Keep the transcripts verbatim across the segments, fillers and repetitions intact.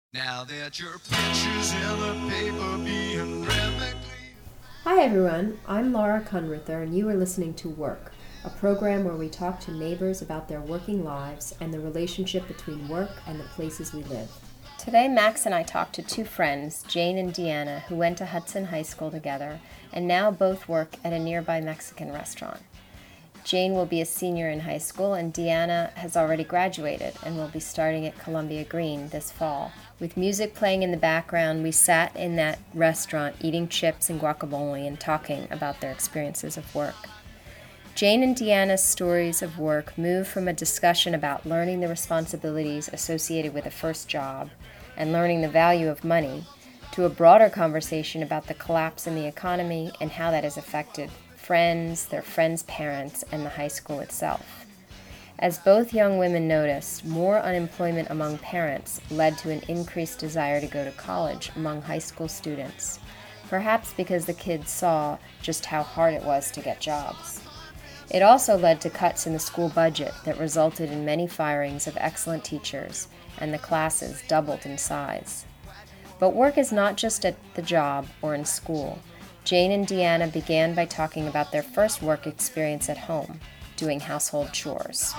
Now that your picture's in the paper being rapidly... Hi everyone, I'm Laura Kunrither and you are listening to Work, a program where we talk to neighbors about their working lives and the relationship between work and the places we live. Today Max and I talked to two friends, Jane and Deanna, who went to Hudson High School together and now both work at a nearby Mexican restaurant. Jane will be a senior in high school and Deanna has already graduated and will be starting at Columbia Green this fall. With music playing in the background, we sat in that restaurant eating chips and guacamole and talking about their experiences of work. Jane and Deanna's stories of work move from a discussion about learning the responsibilities associated with a first job and learning the value of money to a broader conversation about the collapse in the economy and how that has affected friends, their friends' parents, and the high school itself. As both young women noticed, more unemployment among parents led to an increased desire to go to college among high school students, perhaps because the kids saw just how hard it was to get jobs. It also led to cuts in the school budget that resulted in many firings of excellent teachers, and the classes doubled in size. But work is not just at the job or in school. Jane and Deanna began by talking about their first work experience at home, doing household chores.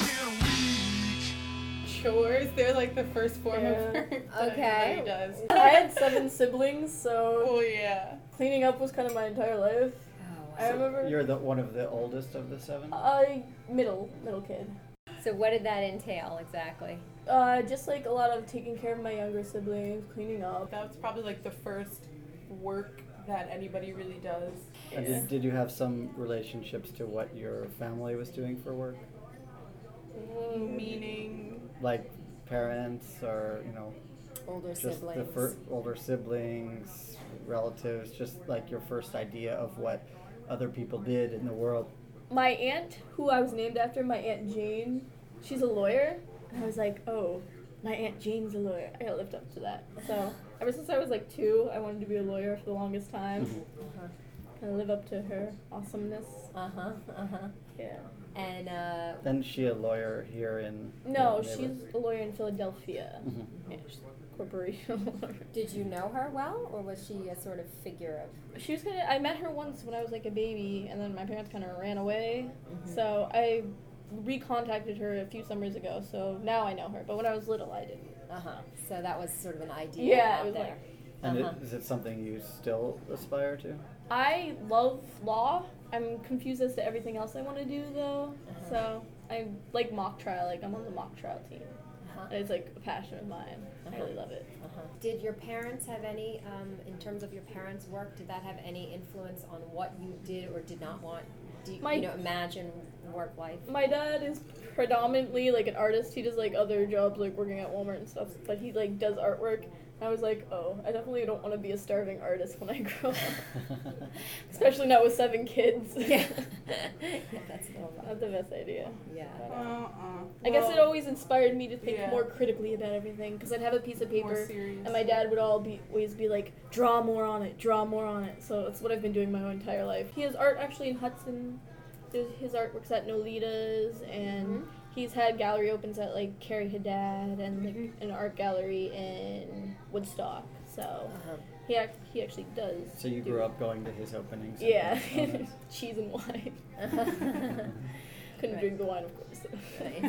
Chores, they're like the first form Yeah. of work that Okay. everybody does. I had seven siblings, so Oh yeah. cleaning up was kind of my entire life. I remember You're the one of the oldest of the seven? I middle middle kid. So what did that entail exactly? Uh, just like a lot of taking care of my younger siblings, cleaning up. That was probably like the first work that anybody really does. And Yeah. did, did you have some relationships to what your family was doing for work? Meaning, Like parents or, you know, Older just the siblings. fir- older siblings, relatives, just like your first idea of what other people did in the world. My aunt, who I was named after, my aunt Jane, she's a lawyer, and I was like, oh, my aunt Jane's a lawyer. I gotta live up to that. So ever since I was like two, I wanted to be a lawyer for the longest time. Uh-huh. Kind of live up to her awesomeness. Uh-huh, uh-huh. Yeah. And uh, Then she a lawyer here in No, your she's neighborhood? a lawyer in Philadelphia. Mhm. Yeah, she's a corporation lawyer. did you know her well, or was she a sort of figure of... She was kind of. I met her once when I was like a baby, and then my parents kind of ran away. Mhm. So I recontacted her a few summers ago. So now I know her. But when I was little, I didn't. Uh-huh. So that was sort of an idea Yeah, out it was there. like- And Uh-huh. it, is it something you still aspire to? I love law. I'm confused as to everything else I want to do though. Uh-huh. So I like mock trial. Like I'm on the mock trial team. Uh-huh. And it's like a passion of mine. I Uh-huh. really love it. Uh-huh. Did your parents have any, um, in terms of your parents' work, did that have any influence on what you did or did not want? Do you, My- you know, imagine work life? My dad is predominantly like an artist. He does like other jobs like working at Walmart and stuff, but he like does artwork. I was like, oh, I definitely don't want to be a starving artist when I grow up. Especially not with seven kids. Yeah. Yeah, that's no fun. Not the best idea. Yeah. But, uh, uh, uh I guess it always inspired me to think yeah. more critically about everything because I'd have a piece of more paper serious. and my dad would all be, always be like, draw more on it, draw more on it. So that's what I've been doing my whole entire life. He has art actually in Hudson. There's, his artwork's at Nolita's and Mhm. he's had gallery opens at like Carrie Haddad and like an art gallery in Woodstock. So Uh-huh. he ac- he actually does. So you do- grew up going to his openings? and- Yeah, Oh, nice. cheese and wine. Couldn't Right. drink the wine, of course. Right.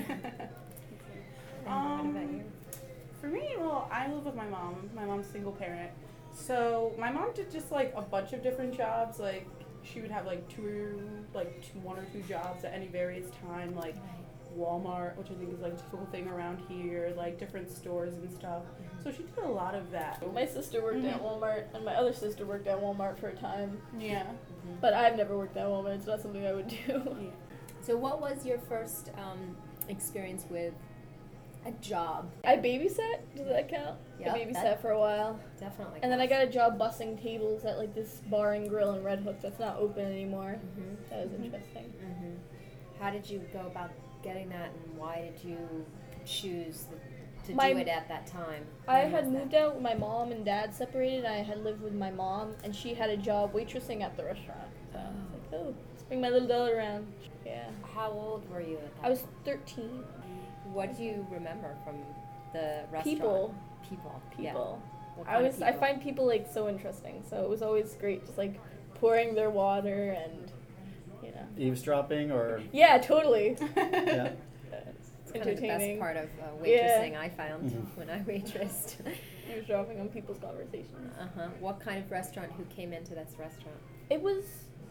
Um, what about you? For me, well, I live with my mom. My mom's single parent. So my mom did just like a bunch of different jobs. Like she would have like two, like two, one or two jobs at any various time. Like Walmart, which I think is like a typical thing around here. Like different stores and stuff. So she did a lot of that. My sister worked at Mhm. Walmart, and my other sister worked at Walmart for a time. Yeah. But I've never worked at Walmart. It's not something I would do. So what was your first um, experience with a job? I babysat. Does that count? Yep, I babysat that- for a while, Definitely. and then I got a job bussing tables at like this bar and grill in Red Hook that's not open anymore. hmm That was Mhm. interesting. hmm How did you go about getting that, and why did you choose the, to My- do it at that time? I When had was that? moved out. My mom and dad separated. I had lived with my mom, and she had a job waitressing at the restaurant. So I was like, oh, let's bring my little dollar around. Yeah. How old were you at that I was point? thirteen. What do you remember from the restaurant? People. People. people. What I kind of was I people? find people like so interesting. So it was always great, just like pouring their water and you know. Eavesdropping or Yeah, totally. yeah. It's kind of the best entertaining. part of uh, Yeah. waitressing, I found Mhm. when I waitressed. Eavesdropping on people's conversations. Uh-huh. What kind of restaurant? Who came into this restaurant? It was,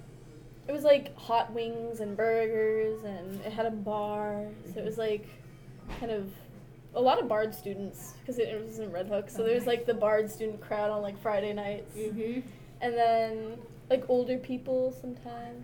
it was like hot wings and burgers, and it had a bar. So it was like, kind of, a lot of Bard students because it, it was in Red Hook. So there was like the Bard student crowd on like Friday nights, Mm-hmm. and then like older people sometimes.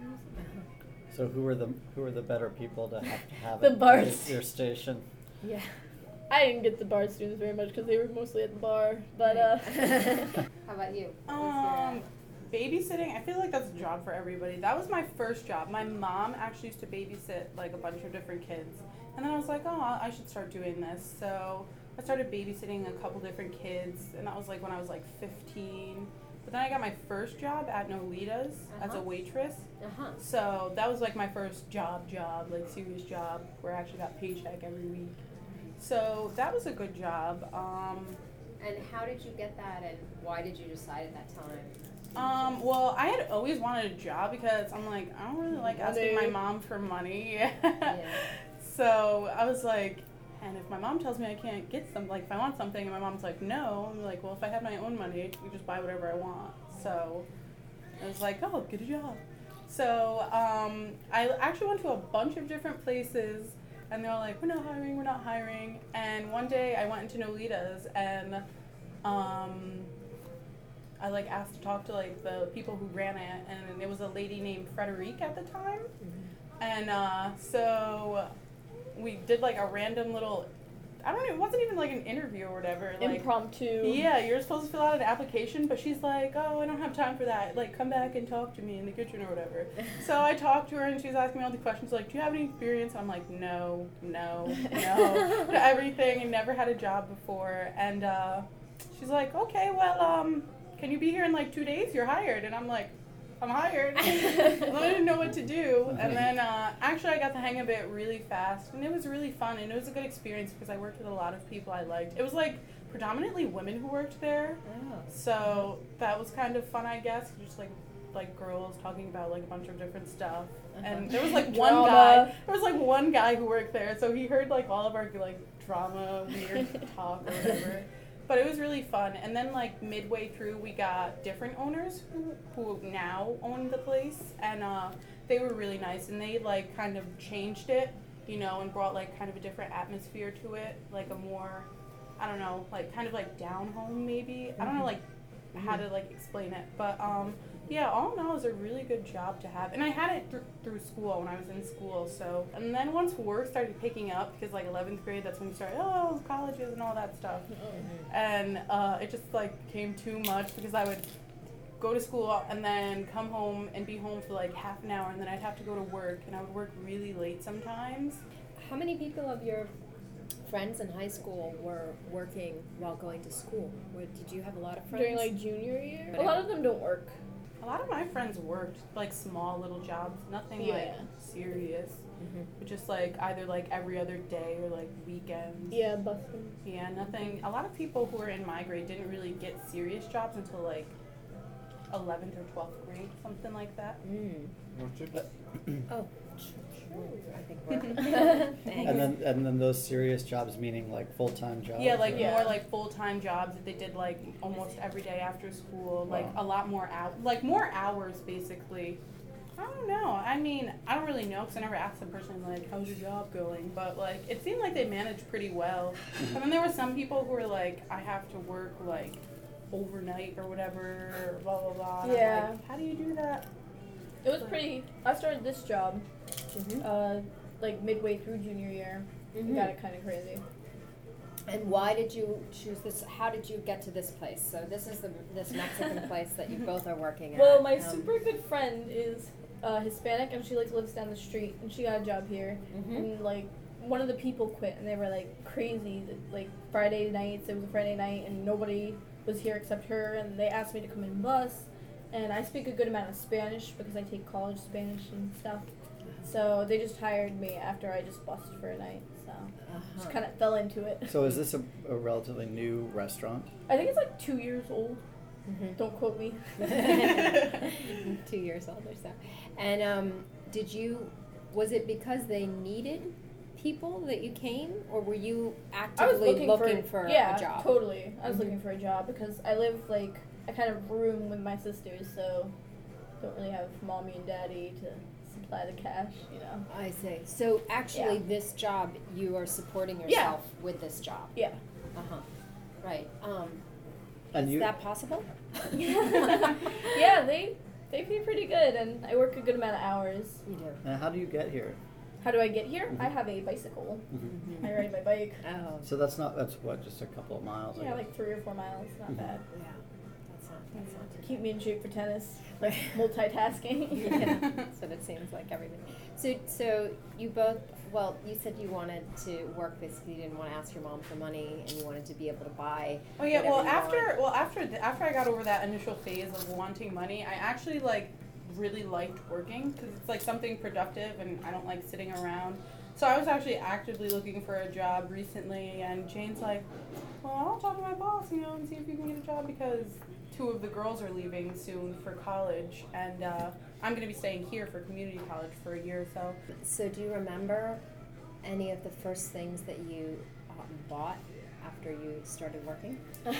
So who were the who were the better people to have to have The at bards. your station? Yeah. I didn't get the Bard students very much because they were mostly at the bar. But uh, How about you? Um, babysitting, I feel like that's a job for everybody. That was my first job. My mom actually used to babysit like a bunch of different kids. And then I was like, oh, I should start doing this. So I started babysitting a couple different kids, and that was like when I was like fifteen. But then I got my first job at Nolita's as Uh-huh. a waitress. Uh-huh. So that was like my first job job, like serious job, where I actually got paycheck every week. So that was a good job. Um, And how did you get that, and why did you decide at that time? Um, well, I had always wanted a job because I'm like, I don't really like asking my Money. mom for money. Yeah. So I was like, and if my mom tells me I can't get some, like if I want something and my mom's like, no, I'm like, well, if I had my own money, I could just buy whatever I want. So I was like, oh, get a job. So um, I actually went to a bunch of different places, and they were like, we're not hiring, we're not hiring. And one day I went into Nolita's, and um, I like asked to talk to like the people who ran it, and it was a lady named Frederique at the time. And uh, so we did like a random little, I don't know, it wasn't even like an interview or whatever. Like, impromptu. yeah, you're supposed to fill out an application, but she's like, oh, I don't have time for that. Like, come back and talk to me in the kitchen or whatever. So I talked to her, and she was asking me all the questions, like, do you have any experience? And I'm like, no, no, no, to everything, and never had a job before. And uh, she's like, okay, well, um, can you be here in like two days? You're hired. And I'm like, I'm hired. Well, I didn't know what to do. And then uh, actually I got the hang of it really fast, and it was really fun, and it was a good experience because I worked with a lot of people I liked. It was like predominantly women who worked there. Oh. So that was kind of fun, I guess, just like like girls talking about like a bunch of different stuff. And there was like one Drama. guy, there was like one guy who worked there, so he heard like all of our like drama, weird talk or whatever. But it was really fun. And then like midway through, we got different owners who, who now own the place, and uh, they were really nice, and they like kind of changed it, you know, and brought like kind of a different atmosphere to it, like a more, I don't know, like kind of like down home maybe. I don't know like how to like explain it, but um, yeah, all in all, it was a really good job to have, and I had it th- through school when I was in school. So, and then once work started picking up, because like eleventh grade, that's when we started, oh, colleges and all that stuff, and uh, it just like became too much because I would go to school and then come home and be home for like half an hour, and then I'd have to go to work, and I would work really late sometimes. How many people of your friends in high school were working while going to school? Where, did you have a lot of friends? During like junior year, But a lot it- of them don't work. A lot of my friends worked like small little jobs, nothing like Yeah. serious, Mhm. but just like either like every other day or like weekends. Yeah, busting. Yeah, nothing. A lot of people who were in my grade didn't really get serious jobs until like eleventh or twelfth grade, something like that. Mm. Oh, sure. I think we're. Thanks. And then and then those serious jobs meaning like full time jobs. Yeah, like or- Yeah. more like full time jobs that they did like almost every day after school, like Wow. a lot more out, like more hours basically. I don't know. I mean, I don't really know because I never asked the person like, "How's your job going?" But like, it seemed like they managed pretty well. And then there were some people who were like, "I have to work like overnight or whatever," blah blah blah. And I'm Yeah. like, how do you do that? It was pretty. I started this job, Mhm. uh, like midway through junior year. It Mhm. got it kind of crazy. And why did you choose this? How did you get to this place? So this is the this Mexican place that you both are working at. Well, my Um, super good friend is uh, Hispanic, and she like lives down the street, and she got a job here. Mhm. And like one of the people quit, and they were like crazy. Like Friday nights, it was a Friday night, and nobody was here except her. And they asked me to come in bus, and I speak a good amount of Spanish because I take college Spanish and stuff. So they just hired me after I just bussed for a night. so Uh-huh. just kind of fell into it. So is this a, a relatively new restaurant? I think it's like two years old. Mhm. Don't quote me. Two years old or so. And um, did you, was it because they needed people that you came, or were you I was actively looking, looking, for, for, yeah, a job? totally. I was Mhm. looking for a job because I live like I kind of room with my sisters, so don't really have mommy and daddy to supply the cash, you know. I see. So actually, Yeah. this job, you are supporting Yeah. yourself with this job. Yeah. Uh huh. Right. Um, And is you, that possible? Yeah, they they pay pretty good, and I work a good amount of hours. You do. and how do you get here? How do I get here? Mhm. I have a bicycle. Mm-hmm. I ride my bike. Oh. So that's not, that's what, just a couple of miles? I Yeah, guess. like three or four miles. Not Mhm. bad. Yeah. That's not. That's not too Keep me in shape for tennis. Right. Multitasking. Yeah, that's what it seems like. Everything. So, so you both. Well, you said you wanted to work this. You didn't want to ask your mom for money, and you wanted to be able to buy. Oh yeah, well whatever you after want. well after the, after I got over that initial phase of wanting money, I actually like really liked working because it's like something productive, and I don't like sitting around. So I was actually actively looking for a job recently, and Jane's like, "Well, I'll talk to my boss, you know, and see if you can get a job because two of the girls are leaving soon for college, and uh, I'm gonna be staying here for community college for a year or so." So, do you remember any of the first things that you um, bought after you started working?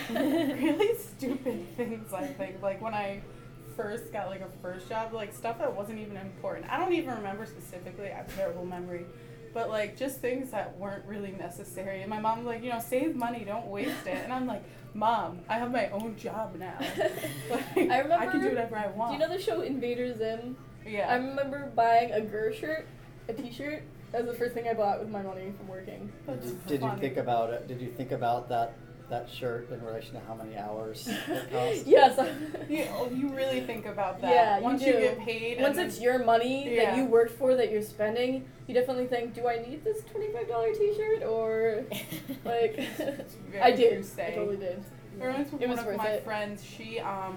Really stupid things, I think. Like when I first got like a first job, like stuff that wasn't even important. I don't even remember specifically. I have terrible memory. But like just things that weren't really necessary. And my mom's like, you know, save money, don't waste it. And I'm like, Mom, I have my own job now. Like, I remember. I can do whatever I want. Do you know the show Invader Zim? Yeah. I remember buying a Gur shirt, a T-shirt. That was the first thing I bought with my money from working. That's Did you funny. think about it? Did you think about that that shirt in relation to how many hours it cost? Yes. You, oh, you really think about that. Yeah, you Once do. get paid. Once and it's then- your money Yeah. that you worked for that you're spending, you definitely think, do I need this twenty-five dollars T-shirt or like? It's very I true did. I saying. totally did. I remember It one was of worth my it. friends, she, um,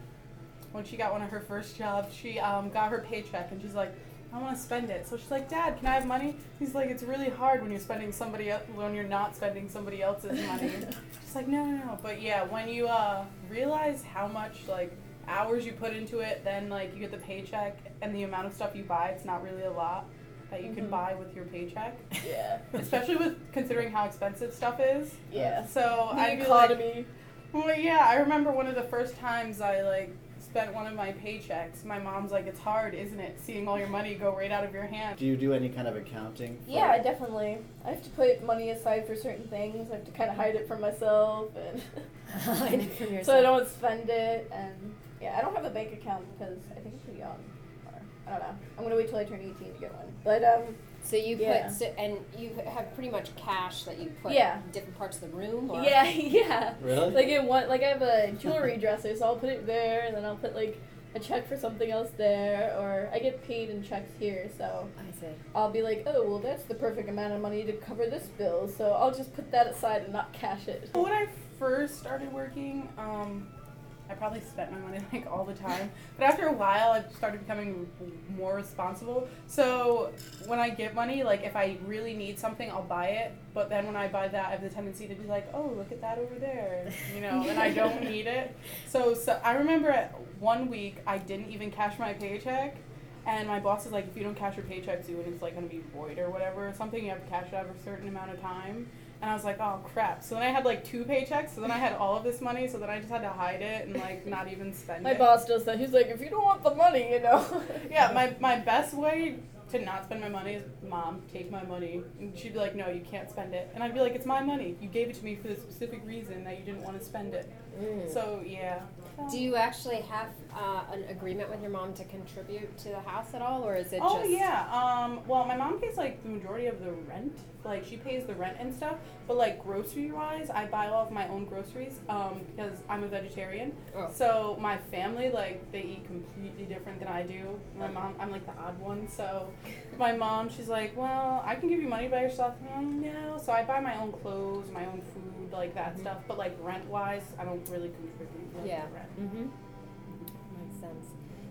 when she got one of her first jobs, she um, got her paycheck and she's like, I want to spend it. So she's like, Dad, can I have money? He's like, it's really hard when you're spending somebody el- when you're not spending somebody else's money. She's like, no, no, no. But yeah, when you uh, realize how much like hours you put into it, then like you get the paycheck and the amount of stuff you buy, it's not really a lot that you can Mhm. buy with your paycheck. Yeah. Especially with considering how expensive stuff is. Yeah. So The I'd be like, economy. well, yeah, I remember one of the first times I like spent one of my paychecks. My mom's like, "It's hard, isn't it? Seeing all your money go right out of your hand." Do you do any kind of accounting? for- Yeah, I definitely. I have to put money aside for certain things. I have to kind of hide it from myself, and Hide it from so I yourself. don't spend it. And yeah, I don't have a bank account because I think I'm too young. Or I don't know. I'm gonna wait till I turn eighteen to get one. But um, So you Yeah. put, so, and you have pretty much cash that you put Yeah. in different parts of the room? Or? yeah, yeah. Really? Like in one, like I have a jewelry dresser, so I'll put it there, and then I'll put like a check for something else there, or I get paid in checks here, so I see. I'll be like, oh, well, that's the perfect amount of money to cover this bill, so I'll just put that aside and not cash it. When I first started working, um, I probably spent my money like all the time. But after a while, I started becoming more responsible. So when I get money, like if I really need something, I'll buy it. But then when I buy that, I have the tendency to be like, oh, look at that over there, you know, and I don't need it. So, so I remember at one week I didn't even cash my paycheck. And my boss is like, if you don't cash your paycheck soon, it's like going to be void or whatever or something. You have to cash it out a certain amount of time. And I was like, oh crap. So then I had like two paychecks. So then I had all of this money. So then I just had to hide it and like not even spend My it. boss does that. He's like, if you don't want the money, you know. Yeah, my, my best way to not spend my money is, Mom, take my money. And she'd be like, no, you can't spend it. And I'd be like, it's my money. You gave it to me for the specific reason that you didn't want to spend it. Mm. So yeah. Do you actually have uh, an agreement with your mom to contribute to the house at all, or is it Oh just... yeah. Um. Well, my mom pays like the majority of the rent. Like she pays the rent and stuff. But like grocery wise, I buy all of my own groceries. Um. Because I'm a vegetarian. Oh. So my family, like, they eat completely different than I do. My mom, I'm like the odd one. So my mom, she's like, well, I can give you money by yourself. Mm, no. So I buy my own clothes, my own food, like that stuff. But like rent wise, I don't really contribute. Like, Yeah. to rent. Mm-hmm. Makes sense.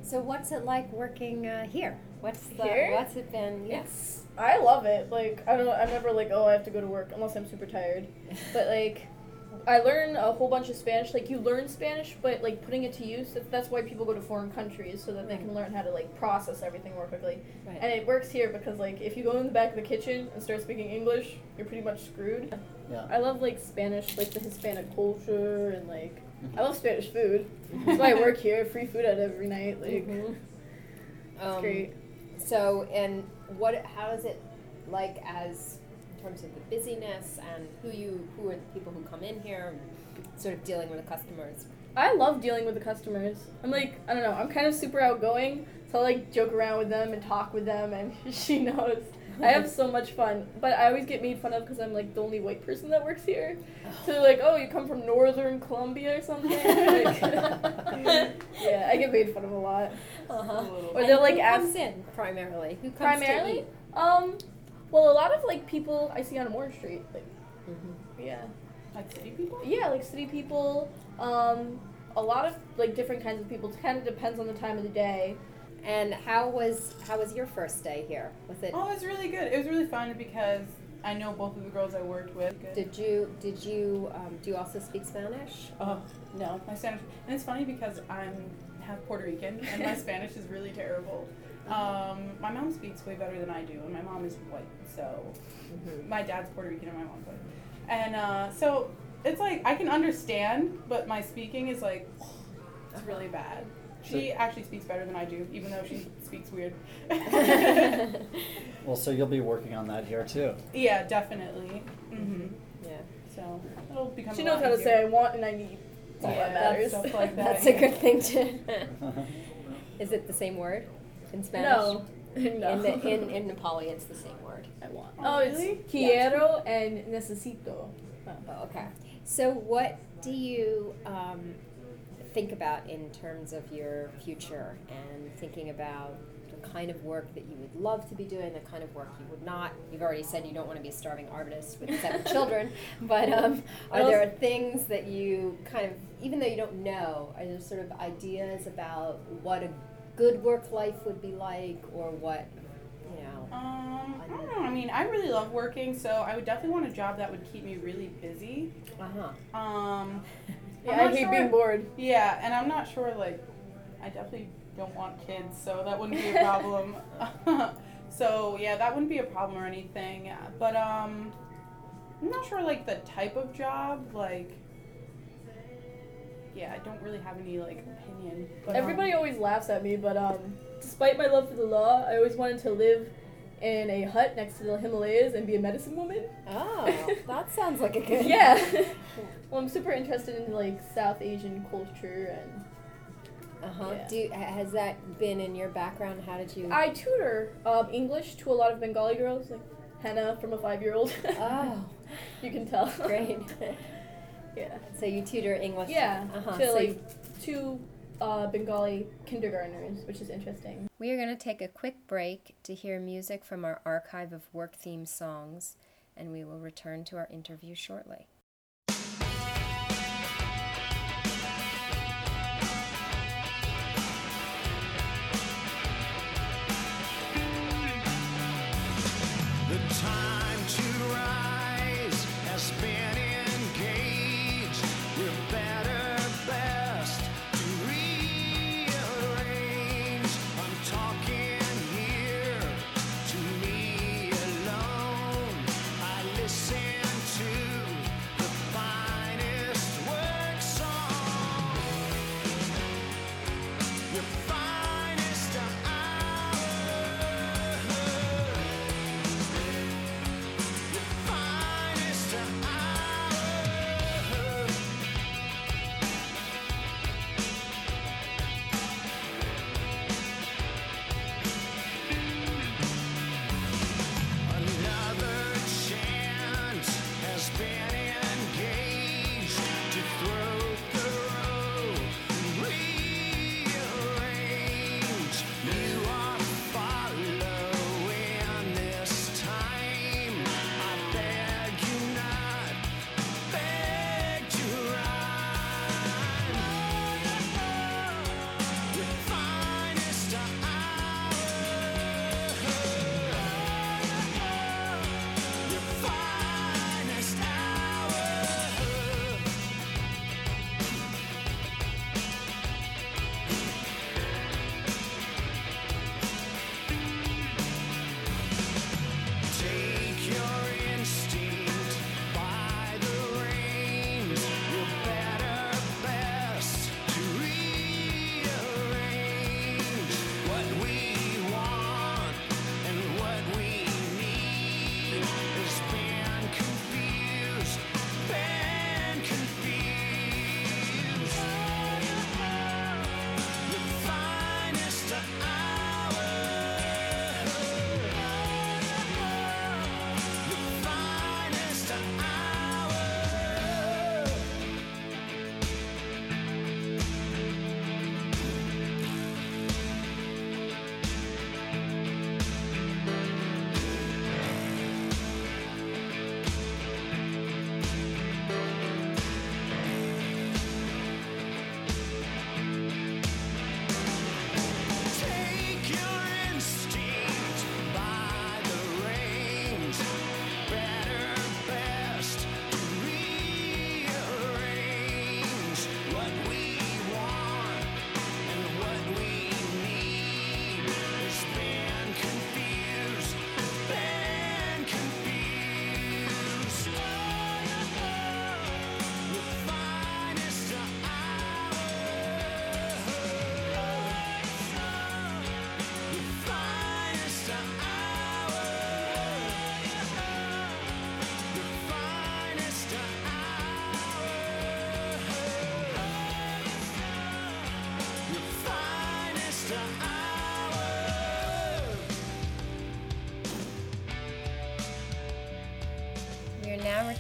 So what's it like working uh, here? What's the Here? what's it been? Yeah. It's I love it. Like I don't I'm never like, oh, I have to go to work unless I'm super tired. But like I learn a whole bunch of Spanish. Like you learn Spanish, but like putting it to use, that's, that's why people go to foreign countries so that they can learn how to like process everything more quickly. Right. And it works here because like if you go in the back of the kitchen and start speaking English, you're pretty much screwed. Yeah. I love like Spanish, like the Hispanic culture, and like I love Spanish food. That's why I work here. Free food out every night. Like Mhm. it's Um, great. So, and what? How is it like as in terms of the busyness and who you who are the people who come in here, and sort of dealing with the customers? I love dealing with the customers. I'm like, I don't know, I'm kind of super outgoing, so I like joke around with them and talk with them, and she knows. I have so much fun, but I always get made fun of because I'm like the only white person that works here. So they're like, oh, you come from Northern Colombia or something? Like, yeah, I get made fun of a lot. Uh-huh. Or they'll like who ask. comes in primarily? Who comes Primarily, to eat? um, well, a lot of like people I see on Moore Street, like, Mhm. yeah, Like city people? yeah, like city people, um, a lot of like different kinds of people. It kind of depends on the time of the day. And how was how was your first day here? Was it? Oh, it was really good. It was really fun because I know both of the girls I worked with. Good. Did you did you um, do you also speak Spanish? Oh, no, my Spanish. And it's funny because I'm half Puerto Rican and my Spanish is really terrible. Um, my mom speaks way better than I do, and my mom is white, so Mhm. my dad's Puerto Rican and my mom's white. And uh, so it's like I can understand, but my speaking is like, it's really bad. She actually speaks better than I do, even though she speaks weird. Well, so you'll be working on that here too. Yeah, definitely. hmm Yeah. So it'll become. She a knows lot how to easier. say I want and I need. That's all Yeah, that matters. stuff like that. That's a good thing to. Is it the same word in Spanish? No. No. In, the, in in Nepali, it's the same word. I want. Oh, Oh, really? it's quiero and necesito. Oh, okay. So, what do you um, think about in terms of your future and thinking about the kind of work that you would love to be doing, the kind of work you would not? You've already said you don't want to be a starving artist with seven children, but um, are there things that you kind of, even though you don't know, are there sort of ideas about what a good work life would be like, or what, you know? Um, I don't know. I mean, I really love working, so I would definitely want a job that would keep me really busy. Uh huh. Um, Yeah, I'm I not hate sure- being bored. Yeah, and I'm not sure, like, I definitely don't want kids, so that wouldn't be a problem. So, yeah, that wouldn't be a problem or anything. But, um, I'm not sure, like, the type of job, like, yeah, I don't really have any, like, opinion. But, um, Everybody always laughs at me, but um, despite my love for the law, I always wanted to live in a hut next to the Himalayas and be a medicine woman. Oh, that sounds like a good. Yeah. Well, I'm super interested in like South Asian culture, and Uh huh. Yeah. Do you, ha- has that been in your background? How did you? I tutor um, English to a lot of Bengali girls, like Hannah from a five-year-old. Oh, You can tell. great. Yeah. So you tutor English. Yeah. Uh huh. To So like you- two uh, Bengali kindergartners, which is interesting. we are going to take a quick break to hear music from our archive of work theme songs, and we will return to our interview shortly. The time to rise has been engaged. We're better best to rearrange. I'm talking here to me alone. I listen to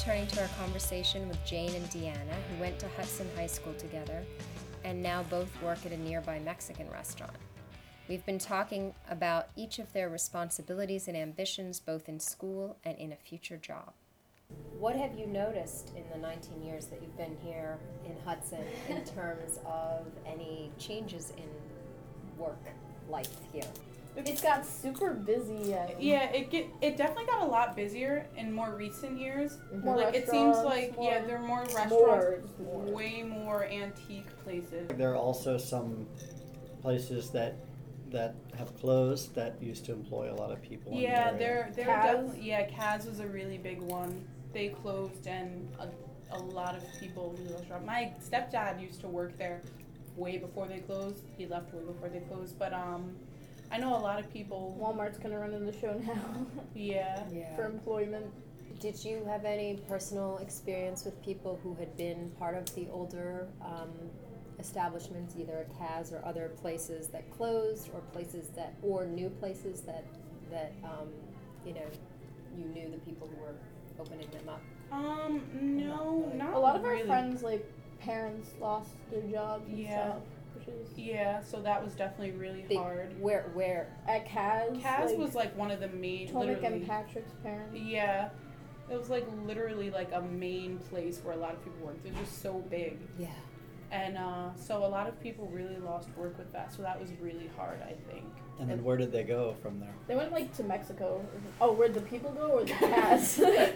returning to our conversation with Jane and Deanna, who went to Hudson High School together and now both work at a nearby Mexican restaurant. We've been talking about each of their responsibilities and ambitions both in school and in a future job. What have you noticed in the nineteen years that you've been here in Hudson in terms of any changes in work life here? It's got super busy. And Yeah, it get it definitely got a lot busier in more recent years. More Like it seems restaurants, like more- yeah, there are more restaurants, more, more. way more antique places. There are also some places that that have closed that used to employ a lot of people. in the Yeah, area. they're they're Kaz? definitely yeah. Kaz was a really big one. They closed, and a, a lot of people really lost jobs. My stepdad used to work there way before they closed. He left way before they closed, but um, I know a lot of people. Walmart's gonna run in the show now Yeah. for employment. Did you have any personal experience with people who had been part of the older um, establishments, either at Kaz or other places that closed, or places that, or new places that that um, you know, you knew the people who were opening them up? Um, no, not A lot of our really. friends, like parents, lost their jobs and Yeah. stuff, which is Yeah, so that was definitely really They- hard. Where where at Kaz. Kaz like, was like one of the main. Tomic literally, and Patrick's parents. Yeah, it was like literally like a main place where a lot of people worked. It was just so big, yeah. and uh, so a lot of people really lost work with that. So that was really hard, I think. And then where did they go from there? They went like to Mexico. Oh, where'd the people go or the Kaz?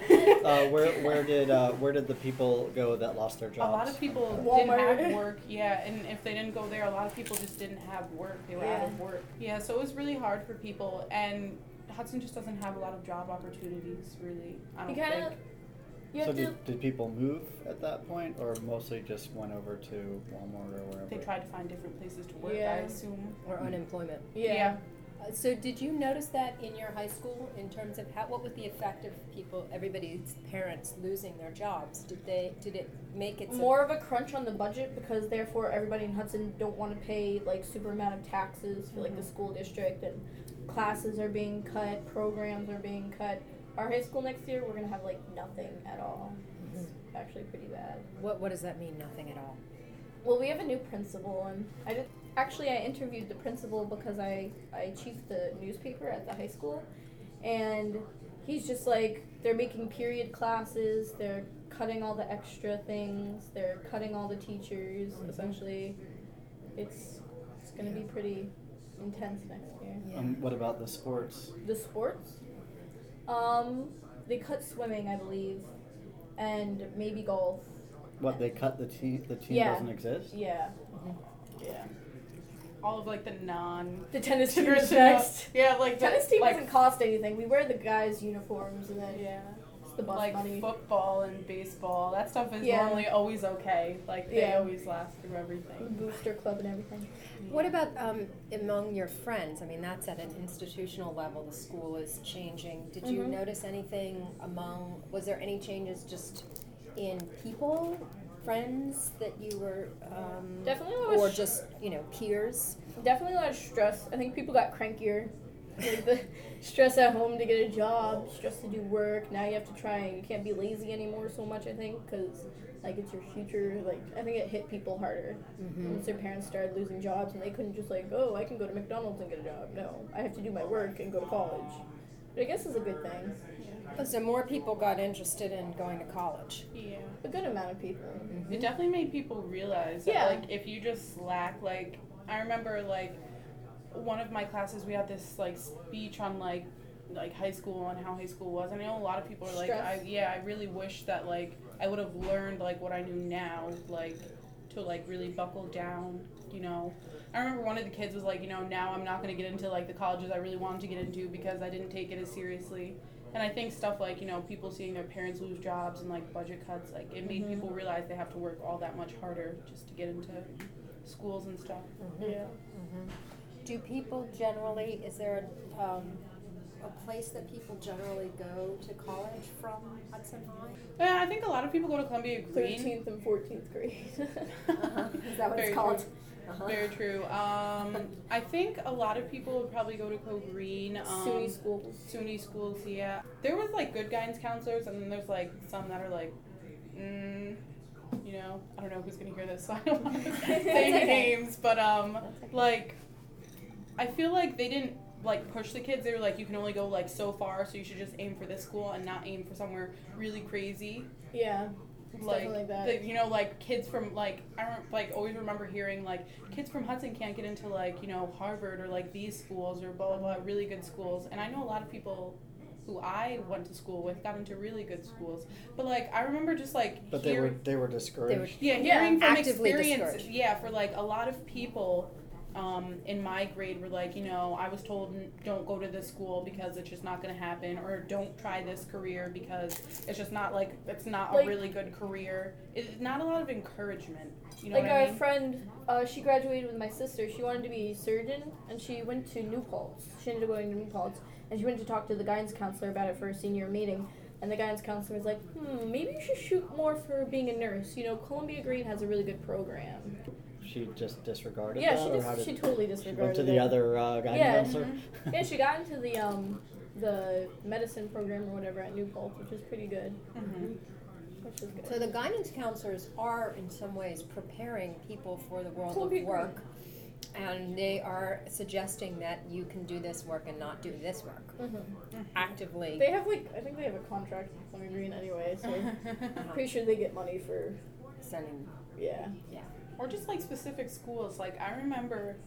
Uh, where where did uh, where did the people go that lost their jobs? A lot of people Walmart. didn't have work, yeah, and if they didn't go there, a lot of people just didn't have work. They were out of work. Yeah, so it was really hard for people, and Hudson just doesn't have a lot of job opportunities, really. I don't You kinda- think. You So have to. did, did people move at that point, or mostly just went over to Walmart or wherever? They tried to find different places to work, Yeah. I assume. Or unemployment. Yeah. Yeah. Uh, so did you notice that in your high school in terms of how, what was the effect of people, everybody's parents losing their jobs? Did they, did it make it so- More of a crunch on the budget because therefore everybody in Hudson don't want to pay like super amount of taxes for like the school district, and classes are being cut, programs are being cut. Our high school next year we're gonna have like nothing at all. It's actually pretty bad. What, what does that mean, nothing at all? Well, we have a new principal, and I did, actually I interviewed the principal because I I chiefed the newspaper at the high school, and he's just like, they're making period classes, they're cutting all the extra things, they're cutting all the teachers. Essentially, it's it's gonna be pretty intense next year. Um, what about the sports? The sports, um, they cut swimming, I believe, and maybe golf. What, they cut the team? The team Yeah. doesn't exist. Yeah. Yeah. All of like the non. The tennis team is traditional- next. Yeah, like the- Tennis team like, doesn't cost anything. We wear the guys' uniforms and then Yeah. it's the bus Like money. football and baseball, that stuff is Yeah. normally always okay. Like they Yeah. always last through everything. Booster club and everything. What about um, among your friends? I mean, that's at an institutional level. The school is changing. Did you Mhm. notice anything among? Was there any changes just in people, friends that you were, um, Definitely a lot of or sh- just you know peers? Definitely a lot of stress. I think people got crankier. Like the stress at home to get a job, stress to do work. Now you have to try and you can't be lazy anymore so much, I think, because like it's your future. Like I think it hit people harder once their parents started losing jobs and they couldn't just like, oh, I can go to McDonald's and get a job. No, I have to do my work and go to college. But I guess it's a good thing. So more people got interested in going to college. Yeah. A good amount of people. It definitely made people realize that, Yeah. like, if you just slack, like, I remember, like, one of my classes, we had this, like, speech on, like, like high school and how high school was. I know a lot of people are like, Stress. I, yeah, I really wish that, like, I would have learned, like, what I knew now, like, to, like, really buckle down, you know. I remember one of the kids was like, you know, now I'm not going to get into, like, the colleges I really wanted to get into because I didn't take it as seriously. And I think stuff like, you know, people seeing their parents lose jobs and, like, budget cuts, like, it made people realize they have to work all that much harder just to get into schools and stuff. Yeah. Do people generally? Is there um, a place that people generally go to college from Hudson High? Yeah, I think a lot of people go to Columbia Green. Thirteenth and fourteenth grade. Uh-huh. Is that what Very it's called? true. Uh-huh. Very true. Um, I think a lot of people would probably go to Co Green. Um, SUNY schools. SUNY schools, yeah. There was like good guidance counselors, and then there's like some that are like, mm, you know, I don't know who's gonna hear this, so I don't want to say any okay. names, but um, like, I feel like they didn't like push the kids. They were like, you can only go like so far, so you should just aim for this school and not aim for somewhere really crazy. Yeah. It's Like, definitely like that. the, you know, like kids from like I don't like always remember hearing like kids from Hudson can't get into like you know Harvard or like these schools or blah blah blah really good schools. And I know a lot of people who I went to school with got into really good schools. But like I remember just like But they hear- were they were discouraged. yeah Yeah, hearing from actively experience discouraged. yeah for like a lot of people. Um, in my grade were like, you know, I was told "N- don't go to this school because it's just not going to happen, or don't try this career because it's just not like, it's not Like- a really good career. It's not a lot of encouragement, you know Like what our I mean? friend, uh, she graduated with my sister. She wanted to be a surgeon, and she went to New Paltz. She ended up going to New Paltz, and she went to talk to the guidance counselor about it for a senior meeting. And the guidance counselor was like, hmm, maybe you should shoot more for being a nurse. You know, Columbia Green has a really good program. She just disregarded Yeah, that, she or just how did she totally she disregarded went to the it. other uh, guidance Yeah. counselor? Yeah, she got into the um the medicine program or whatever at New Paltz, which is pretty good. Mhm. Which is good. So the guidance counselors are, in some ways, preparing people for the world Columbia of work, and they are suggesting that you can do this work and not do this work Mhm. actively. They have like I think they have a contract with Columbia Green anyway, so I'm pretty sure they get money for Sending, yeah. yeah. Or just like specific schools. Like I remember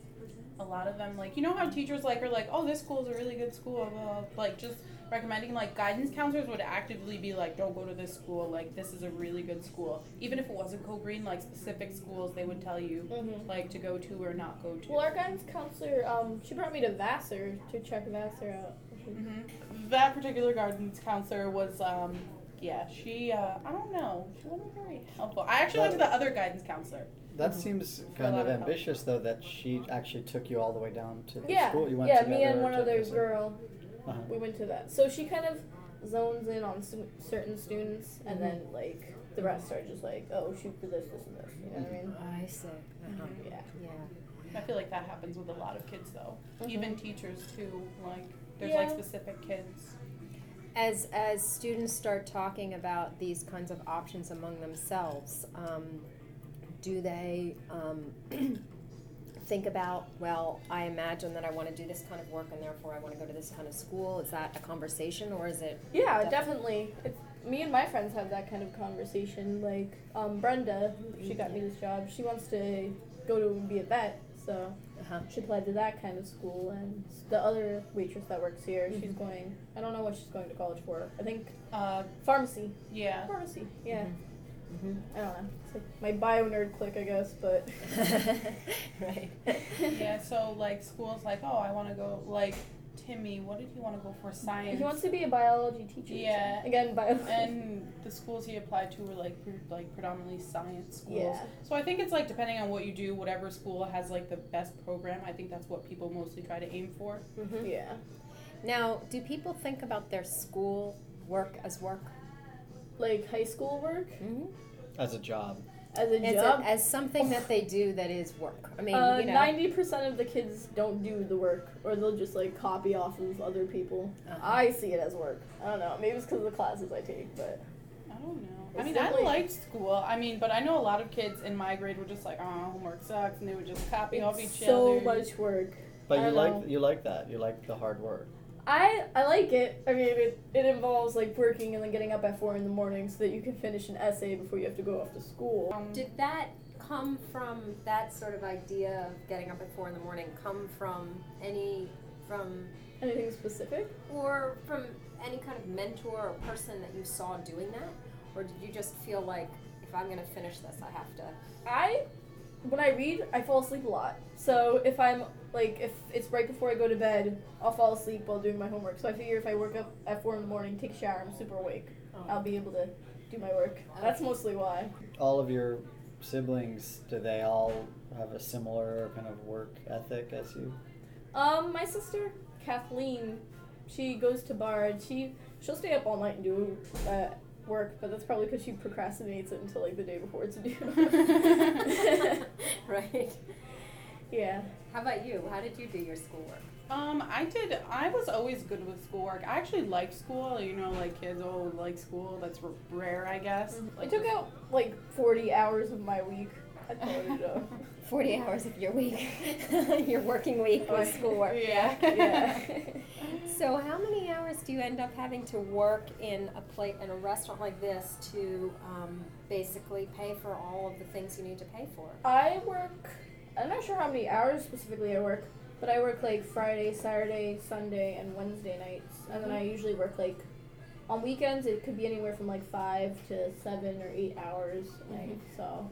a lot of them, like you know how teachers like are like, oh, this school is a really good school, uh, like just recommending. Like guidance counselors would actively be like, don't go to this school, like this is a really good school. Even if it wasn't Co Green, like specific schools they would tell you Mhm. like to go to or not go to. Well, our guidance counselor, um, she brought me to Vassar to check Vassar out. hmm That particular guidance counselor was, um, yeah, she, uh, I don't know, she wasn't very helpful. I actually went to the other guidance counselor. That seems For a kind lot of of help. ambitious, though, that she actually took you all the way down to the Yeah, school. You went yeah, together me and one to other visit. girl, Uh-huh. we went to that. So she kind of zones in on stu- certain students, and Mhm. then like the rest are just like, oh, shoot for this, this, and this. You know what I mean? I see. Uh-huh. Yeah. Yeah. I feel like that happens with a lot of kids though. Mhm. Even teachers too, like, there's like Yeah. specific kids. As as students start talking about these kinds of options among themselves, um, do they um, think about, well, I imagine that I want to do this kind of work and therefore I want to go to this kind of school? Is that a conversation or is it? Yeah, Def- definitely. It's, me and my friends have that kind of conversation. Like um, Brenda, she got me this job. She wants to go to be a vet, so Uh-huh. she applied to that kind of school. And the other waitress that works here, she's Mhm. going. I don't know what she's going to college for. I think Uh, pharmacy. yeah. Pharmacy. Yeah. Mhm. I don't know. It's like my bio nerd clique, I guess, but. Right. Yeah, so like schools like, oh, I want to go, like, Timmy, what did he want to go for? Science. He wants to be a biology teacher. Yeah. Again, biology. And the schools he applied to were like pre- like predominantly science schools. Yeah. So I think it's like depending on what you do, whatever school has like the best program, I think that's what people mostly try to aim for. Mhm. Yeah. Now, do people think about their school work as work? Like high school work Mm-hmm. As a job. as a As, job. a, as something that they do that is work. I mean, Uh, you know. ninety percent of the kids don't do the work, or they'll just like copy off of other people. Uh-huh. I see it as work. I don't know. Maybe it's because of the classes I take, but I don't know. I It's mean, I definitely- liked school. I mean, but I know a lot of kids in my grade were just like, oh, homework sucks, and they would just copy off it's each so other. much work. But I you don't like know. you like that. You like the hard work. I I like it. I mean, it it involves like working and then getting up at four in the morning so that you can finish an essay before you have to go off to school. Um, Did that come from that sort of idea of getting up at four in the morning? Come from any from Anything specific? or from any kind of mentor or person that you saw doing that, or did you just feel like if I'm going to finish this, I have to? I, when I read, I fall asleep a lot. So if I'm, like, if it's right before I go to bed, I'll fall asleep while doing my homework. So I figure if I wake up at four in the morning, take a shower, I'm super awake, I'll be able to do my work. That's mostly why. All of your siblings, do they all have a similar kind of work ethic as you? Um, my sister, Kathleen, she goes to Bard. She, she'll stay up all night and do uh, work, but that's probably because she procrastinates it until, like, the day before it's due. Right. Yeah. How about you? How did you do your schoolwork? Um, I did. I was always good with schoolwork. I actually liked school. You know, like kids all like school. That's r- rare, I guess. I Like, took out like forty hours of my week. I told you to. Forty hours of your week, your working week was schoolwork. Yeah. Yeah. So how many hours do you end up having to work in a plate in a restaurant like this to um, basically pay for all of the things you need to pay for? I work, I'm not sure how many hours specifically I work, but I work like Friday, Saturday, Sunday, and Wednesday nights. And then I usually work like, on weekends it could be anywhere from like five to seven or eight hours a night. So,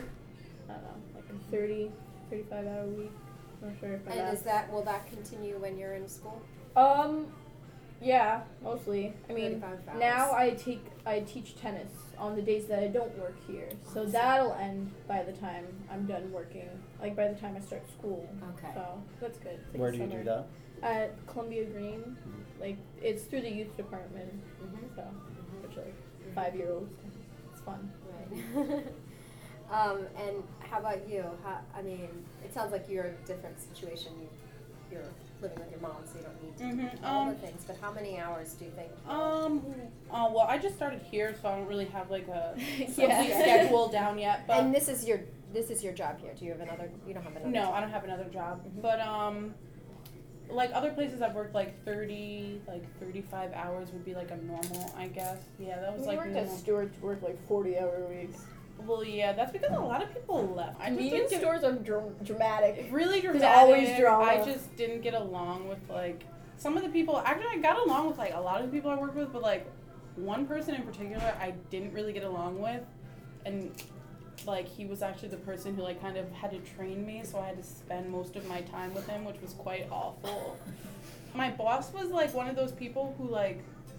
I don't know, like a thirty, thirty-five hour week. I'm not sure if my And math's- is that will that continue when you're in school? Um, yeah, mostly. I mean, thirty-five hours. now I take I teach tennis on the days that I don't work here, so that'll end by the time I'm done working. Like by the time I start school. Okay. So that's good. It's like Where a do you summer. do that? At Columbia Green, like it's through the youth department. Mhm. So, which like five year olds, it's fun. Right. um, and how about you? How, I mean, it sounds like you're in a different situation. You, you're living with your mom, so you don't need to Mhm, do all um, the things. But how many hours do you think? Um. Uh, well, I just started here, so I don't really have like a complete Yeah. schedule down yet. But and this is your this is your job here. Do you have another? You don't have another. no, job? I don't have another job. But um, like other places I've worked like thirty, like thirty-five hours would be like a normal, I guess. Yeah, that was We like worked at normal. Stewart's work like forty hour weeks. Well, yeah, that's because a lot of people left. I just Convenience didn't stores are dr- dramatic. get, really There's dramatic. always drama. I just didn't get along with like some of the people. Actually, I got along with like a lot of the people I worked with, but like one person in particular, I didn't really get along with, and like he was actually the person who like kind of had to train me, so I had to spend most of my time with him, which was quite awful. My boss was like one of those people who like,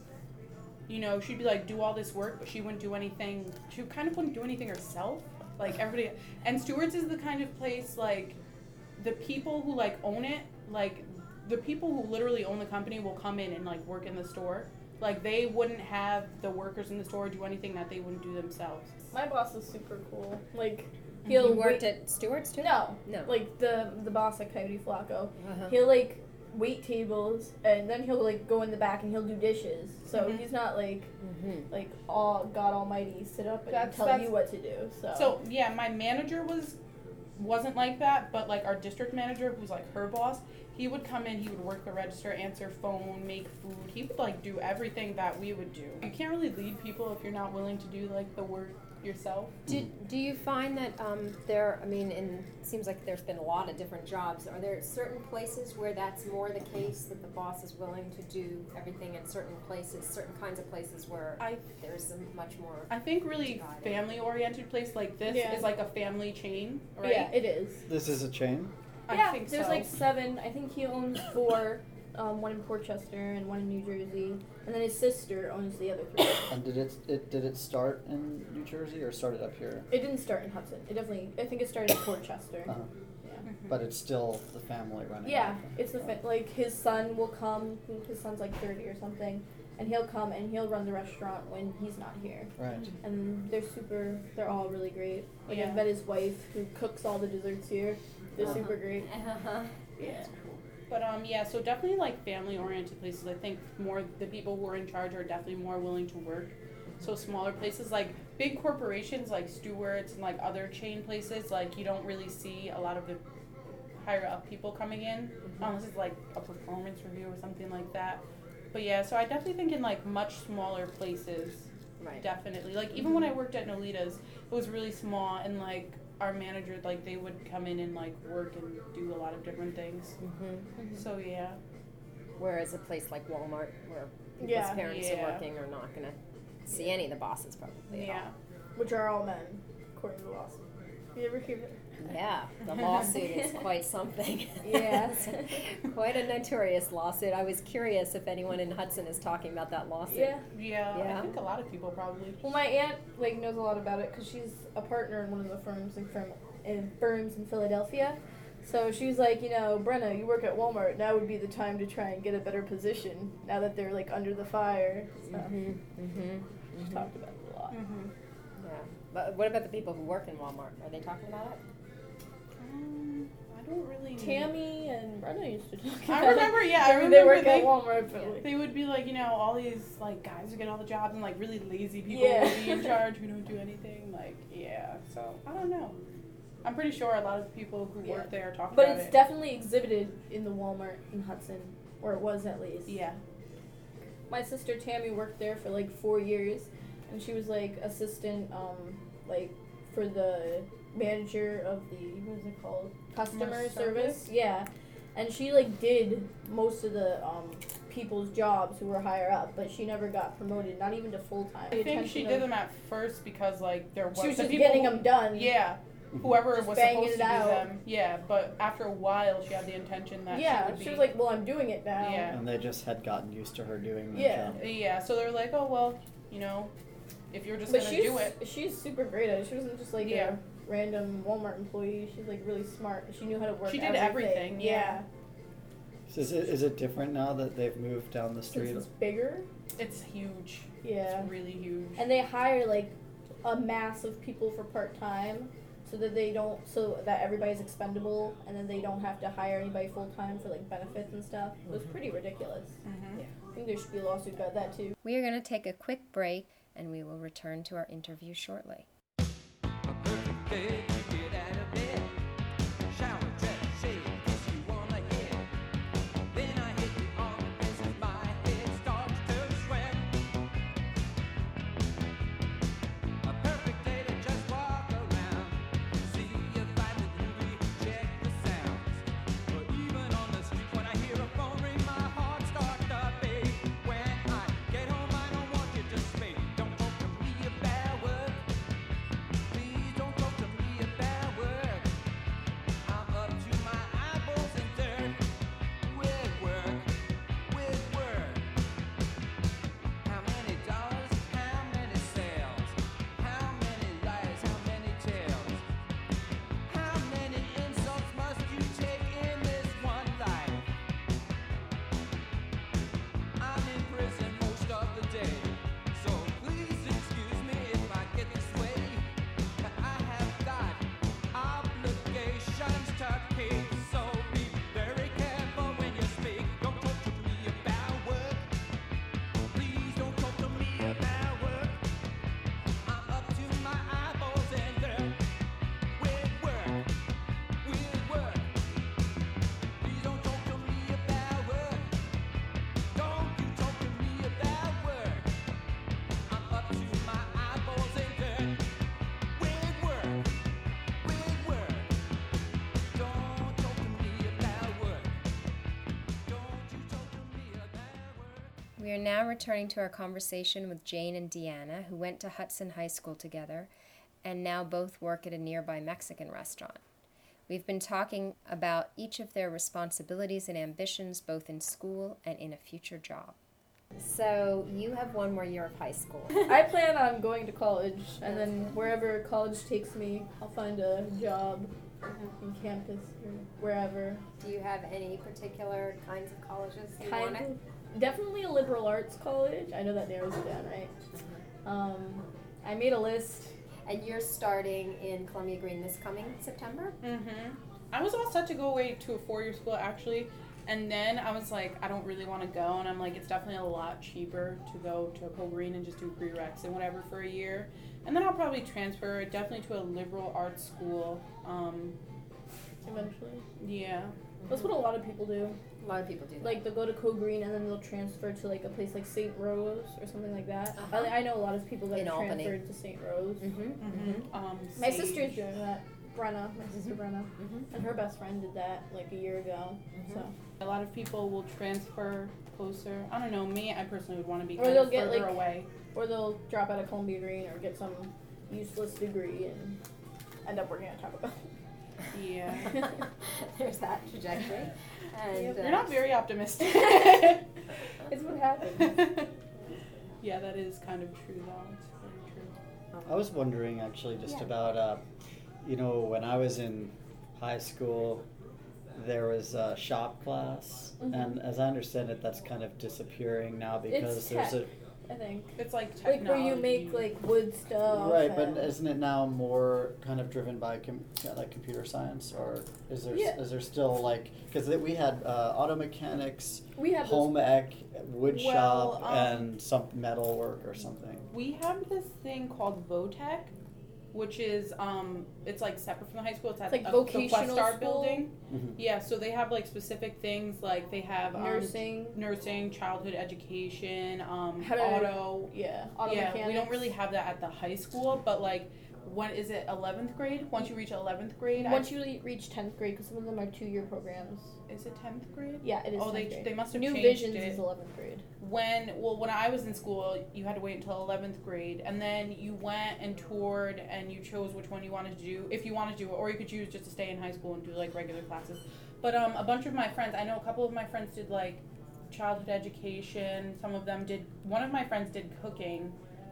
you know, she'd be like, do all this work, but she wouldn't do anything. She kind of wouldn't do anything herself. Like everybody, and Stewart's is the kind of place like, the people who like own it, like the people who literally own the company will come in and like work in the store. Like they wouldn't have the workers in the store do anything that they wouldn't do themselves. My boss is super cool. Like You he'll worked wait- at Stewart's too? No, No. like the the boss at Coyote Flacco. Uh-huh. He'll like wait tables and then he'll like go in the back and he'll do dishes. So Mhm. he's not like Mm-hmm. like all God Almighty sit up and That's- tell that's- you what to do. So, So yeah, my manager was wasn't like that, but like our district manager, who's like her boss, he would come in, he would work the register, answer phone, make food. He would like do everything that we would do. You can't really lead people if you're not willing to do like the work yourself. Do, do you find that um, there, I mean, in, it seems like there's been a lot of different jobs. Are there certain places where that's more the case, that the boss is willing to do everything, in certain places, certain kinds of places where I there's a much more... I think really Divided. family oriented place like this Yeah. is like a family chain, right? yeah, it is. This is a chain. I yeah, think there's so. like seven. I think he owns four. Um, one in Portchester and one in New Jersey, and then his sister owns the other three. And did it, it did it start in New Jersey or started up here? It didn't start in Hudson. It definitely. I think it started in Portchester. Uh-huh. Yeah. But it's still the family running. Yeah, everything. it's the fa- like his son will come. His son's like thirty or something, and he'll come and he'll run the restaurant when he's not here. Right. And they're super. They're all really great. Like Yeah. I've met his wife who cooks all the desserts here. They're Uh-huh. super great. Uh-huh. Yeah. But um yeah, so definitely like family oriented places. I think more the people who are in charge are definitely more willing to work. So smaller places like big corporations like Stewart's and like other chain places, like you don't really see a lot of the higher up people coming in unless it's like a performance review or something like that. But yeah, so I definitely think in like much smaller places, Right. definitely. Like even when I worked at Nolita's, it was really small and like our manager, like they would come in and like work and do a lot of different things. Mm-hmm. So yeah. Whereas a place like Walmart, where people's Yeah. parents Yeah. are working, are not going to see any of the bosses probably at Yeah. Which are all men, according to the laws. You ever hear it? all. Yeah, the lawsuit is quite something. Yeah. Quite a notorious lawsuit. I was curious if anyone in Hudson is talking about that lawsuit. Yeah. Yeah, Yeah. I think a lot of people probably. Well, my aunt like knows a lot about it because she's a partner in one of the firms like firm in firms in Philadelphia. So she was like, you know, Brenna, you work at Walmart. Now would be the time to try and get a better position. Now that they're like under the fire. So Mm-hmm. Mm-hmm. she talked about it a lot. Mm-hmm. Yeah. But what about the people who work in Walmart? Are they talking about it? Um, I don't really know. Tammy and Brenna used to talk I about remember, it. yeah, I They- remember they work they- at Walmart, but like, They would be like, you know, all these like guys who get all the jobs and like really lazy people Yeah. would be in charge who don't do anything. Like, yeah. So I don't know. I'm pretty sure a lot of people who Yeah. work there talk but about it's it. definitely exhibited in the Walmart in Hudson, or it was at least. Yeah. My sister Tammy worked there for like four years, and she was like assistant, um, like for the manager of the what is it called, customer Customer service. service? Yeah, and she like did most of the um people's jobs who were higher up, but she never got promoted, not even to full time. I think she did them at first because like there was She was the just people getting who- them done. Yeah. Whoever Just was banging supposed it to do out. them. Yeah, but after a while she had the intention that Yeah, she would be she was like, well, I'm doing it now. Yeah. And they just had gotten used to her doing the Yeah. job. Yeah, so they were like, oh well, you know, if you're just But gonna she's do it. she's super great at it. She wasn't just like Yeah. a random Walmart employee. She's like really smart. She knew how to work. She did everything, yeah. So is it, is it different now that they've moved down the Since street? it's bigger. It's huge. Yeah. It's really huge. And they hire like a mass of people for part time, so that they don't, so that everybody's expendable, and then they don't have to hire anybody full time for like benefits and stuff. It was pretty ridiculous. Mhm. I think there should be a lawsuit about that too. We are going to take a quick break and we will return to our interview shortly. We are now returning to our conversation with Jane and Deanna, who went to Hudson High School together and now both work at a nearby Mexican restaurant. We've been talking about each of their responsibilities and ambitions, both in school and in a future job. So you have one more year of high school. I plan on going to college, and then wherever college takes me, I'll find a job on campus or wherever. Do you have any particular kinds of colleges you Kind want of, definitely a liberal arts college. I know that narrows it down, right? Um, I made a list. And you're starting in Columbia Green this coming September? Mm-hmm. I was all set to go away to a four-year school, actually. And then I was like, I don't really want to go. And I'm like, it's definitely a lot cheaper to go to Co Green and just do prereqs and whatever for a year. And then I'll probably transfer definitely to a liberal arts school. Um, Eventually. yeah. That's what a lot of people do. A lot of people do that. Like, they'll go to Co Green and then they'll transfer to, like, a place like Saint Rose or something like that. Uh-huh. I, I know a lot of people that In have Albany. transferred to Saint Rose. Mm-hmm. Mm-hmm. Um, My Sage. sister's doing that. Brenna, my sister Brenna. Mm-hmm. And her best friend did that, like, a year ago. Mhm. So. A lot of people will transfer closer. I don't know. Me, I personally would want to be Or kind they'll of get, further like- away. Or they'll drop out of Columbia Green or get some useless degree and end up working at Taco Bell. Yeah. There's that trajectory. And, Yep. uh, You're not very optimistic. It's what happens. Yeah, that is kind of true, though. It's very true. I was wondering actually just Yeah. about, uh, you know, when I was in high school, there was a shop class, Mhm. and as I understand it, that's kind of disappearing now because It's there's tech. a I think. It's like Like technology. where you make like wood stuff. Right, but and- isn't it now more kind of driven by com- yeah, like computer science, or is there Yeah. is there still like because we had uh, auto mechanics, we have home ec, wood Well, shop, um, and some metal work or something? We have this thing called VOTEC, which is um, it's like separate from the high school. It's at It's like a, vocational the Questar school. building. Mhm. Yeah, so they have like specific things like they have um, nursing. nursing, childhood education, um, How to- auto. Yeah, auto yeah, mechanics. we don't really have that at the high school, but like, when is it eleventh grade? Once you reach eleventh grade, Once I, you le- reach tenth grade, because some of them are two-year programs. is it tenth grade? Yeah, it is. Oh, they tenth grade. they must have New changed Visions it. is eleventh grade. When well, when I was in school, you had to wait until eleventh grade, and then you went and toured, and you chose which one you wanted to do, if you wanted to do it, or you could choose just to stay in high school and do like regular classes. But um, a bunch of my friends, I know a couple of my friends did like childhood education. Some of them did. One of my friends did cooking.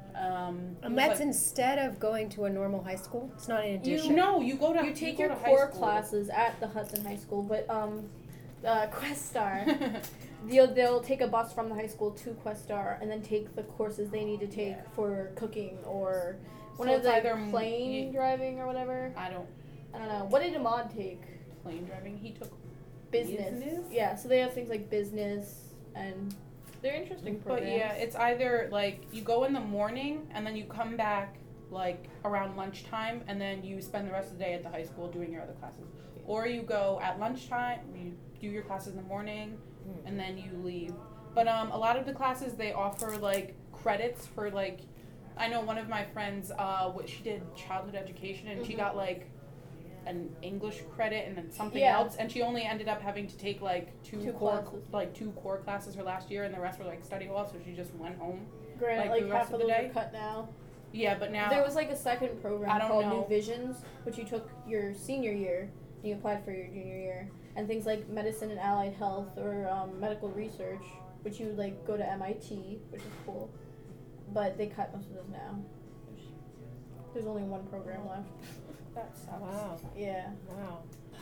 Um, it And was, that's like- instead of going to a normal high school? It's not in you addition? no, you go to You take go your to high core school. classes at the Hudson High School, but um, uh, Questar, they'll, they'll take a bus from the high school to Questar and then take the courses they need to take Yeah. for cooking or one So of it's the either m- plane you- driving or whatever. I don't I don't know. What did Ahmad take? plane driving. He took Business. Business? Yeah, so they have things like business and they're interesting But programs. yeah, it's either like you go in the morning and then you come back like around lunchtime and then you spend the rest of the day at the high school doing your other classes. Or you go at lunchtime, you do your classes in the morning and then you leave. But um a lot of the classes they offer like credits for like I know one of my friends uh what she did childhood education and she Mhm. got like an English credit and then something Yeah. else and she only ended up having to take like two, Two core classes. like two core classes her last year and the rest were like study hall so she just went home. Granted, like, like, the rest half of of the those day? are cut now. Yeah, but now There was like a second program I don't called know. New Visions, which you took your senior year and you applied for your junior year, and things like medicine and allied health or um, medical research, which you would like go to M I T, which is cool, but they cut most of those now. There's- There's only one program left. that sucks. Wow. Yeah. Wow.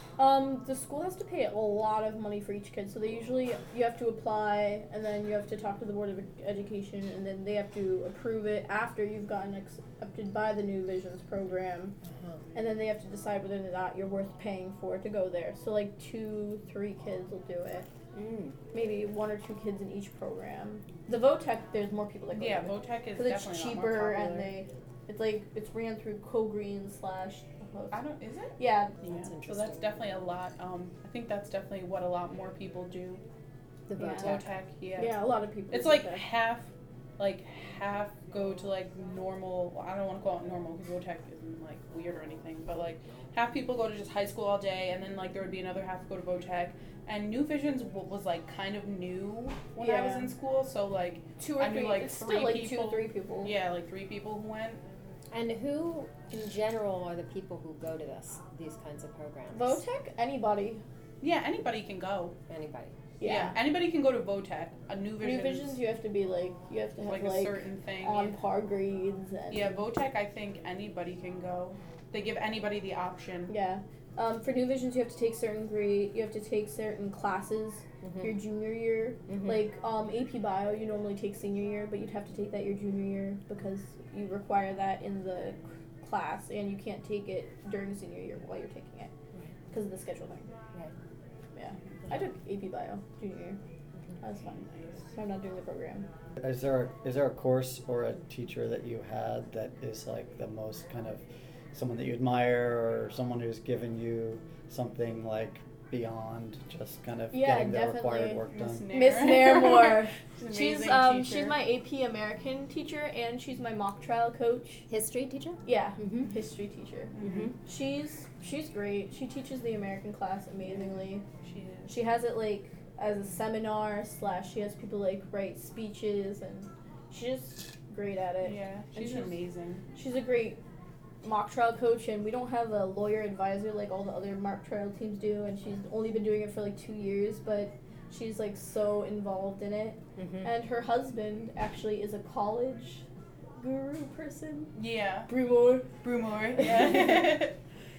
Um, the school has to pay a lot of money for each kid, so they usually you have to apply, and then you have to talk to the board of education, and then they have to approve it after you've gotten accepted by the New Visions program, Uh-huh. and then they have to decide whether or not you're worth paying for to go there. So like two, three kids will do it, Mm. maybe one or two kids in each program. The VOTEC, there's more people that go Yeah, there VOTEC is because it's definitely a lot more cheaper popular. and they, it's like it's ran through Co-Green slash. I don't is it? Yeah, Yeah. That's So that's interesting. definitely a lot. Um I think that's definitely what a lot more people do. The Yeah. VOTEC. VOTEC, yeah. yeah, a lot of people. It's do like that. half like half go to like normal well, I don't want to call it normal because VOTEC isn't like weird or anything, but like half people go to just high school all day and then like there would be another half go to VOTEC. And New Visions w- was like kind of new when I was Yeah. in school, so like two or I knew, three. like, it's three still like people. two, three people. yeah, like three people who went. And who, in general, are the people who go to this, these kinds of programs? VOTEC, anybody. Yeah, anybody can go. Anybody. Yeah, anybody can go to VOTEC. A New Visions, New Visions, you have to be like you have to have like, like, a certain thing. on par grades and Yeah, VOTEC, I think anybody can go. They give anybody the option. yeah. Um, for New Visions, you have to take certain grade. You have to take certain classes Mhm. your junior year. Mhm. Like um, A P Bio, you normally take senior year, but you'd have to take that your junior year because you require that in the class, and you can't take it during senior year while you're taking it because of the scheduling. Right. Yeah, I took A P Bio junior year. That was fun. So I'm not doing the program. Is there a, is there a course or a teacher that you had that is like the most kind of someone that you admire or someone who's given you something like beyond just kind of Yeah, getting the required definitely. work Miss done? Nair. Miss Nairmore. She's an She's amazing um teacher. she's my A P American teacher and she's my mock trial coach. History teacher? Yeah, Mm-hmm. history teacher. Mm-hmm. She's she's great. She teaches the American class amazingly. She is. She has it like as a seminar slash she has people like write speeches and she's just great at it. Yeah, And she's she's- amazing. She's a great mock trial coach and we don't have a lawyer advisor like all the other mock trial teams do and she's only been doing it for like two years but she's like so involved in it. Mm-hmm. And her husband actually is a college guru person. Yeah. Brumore. Brumore. Yeah.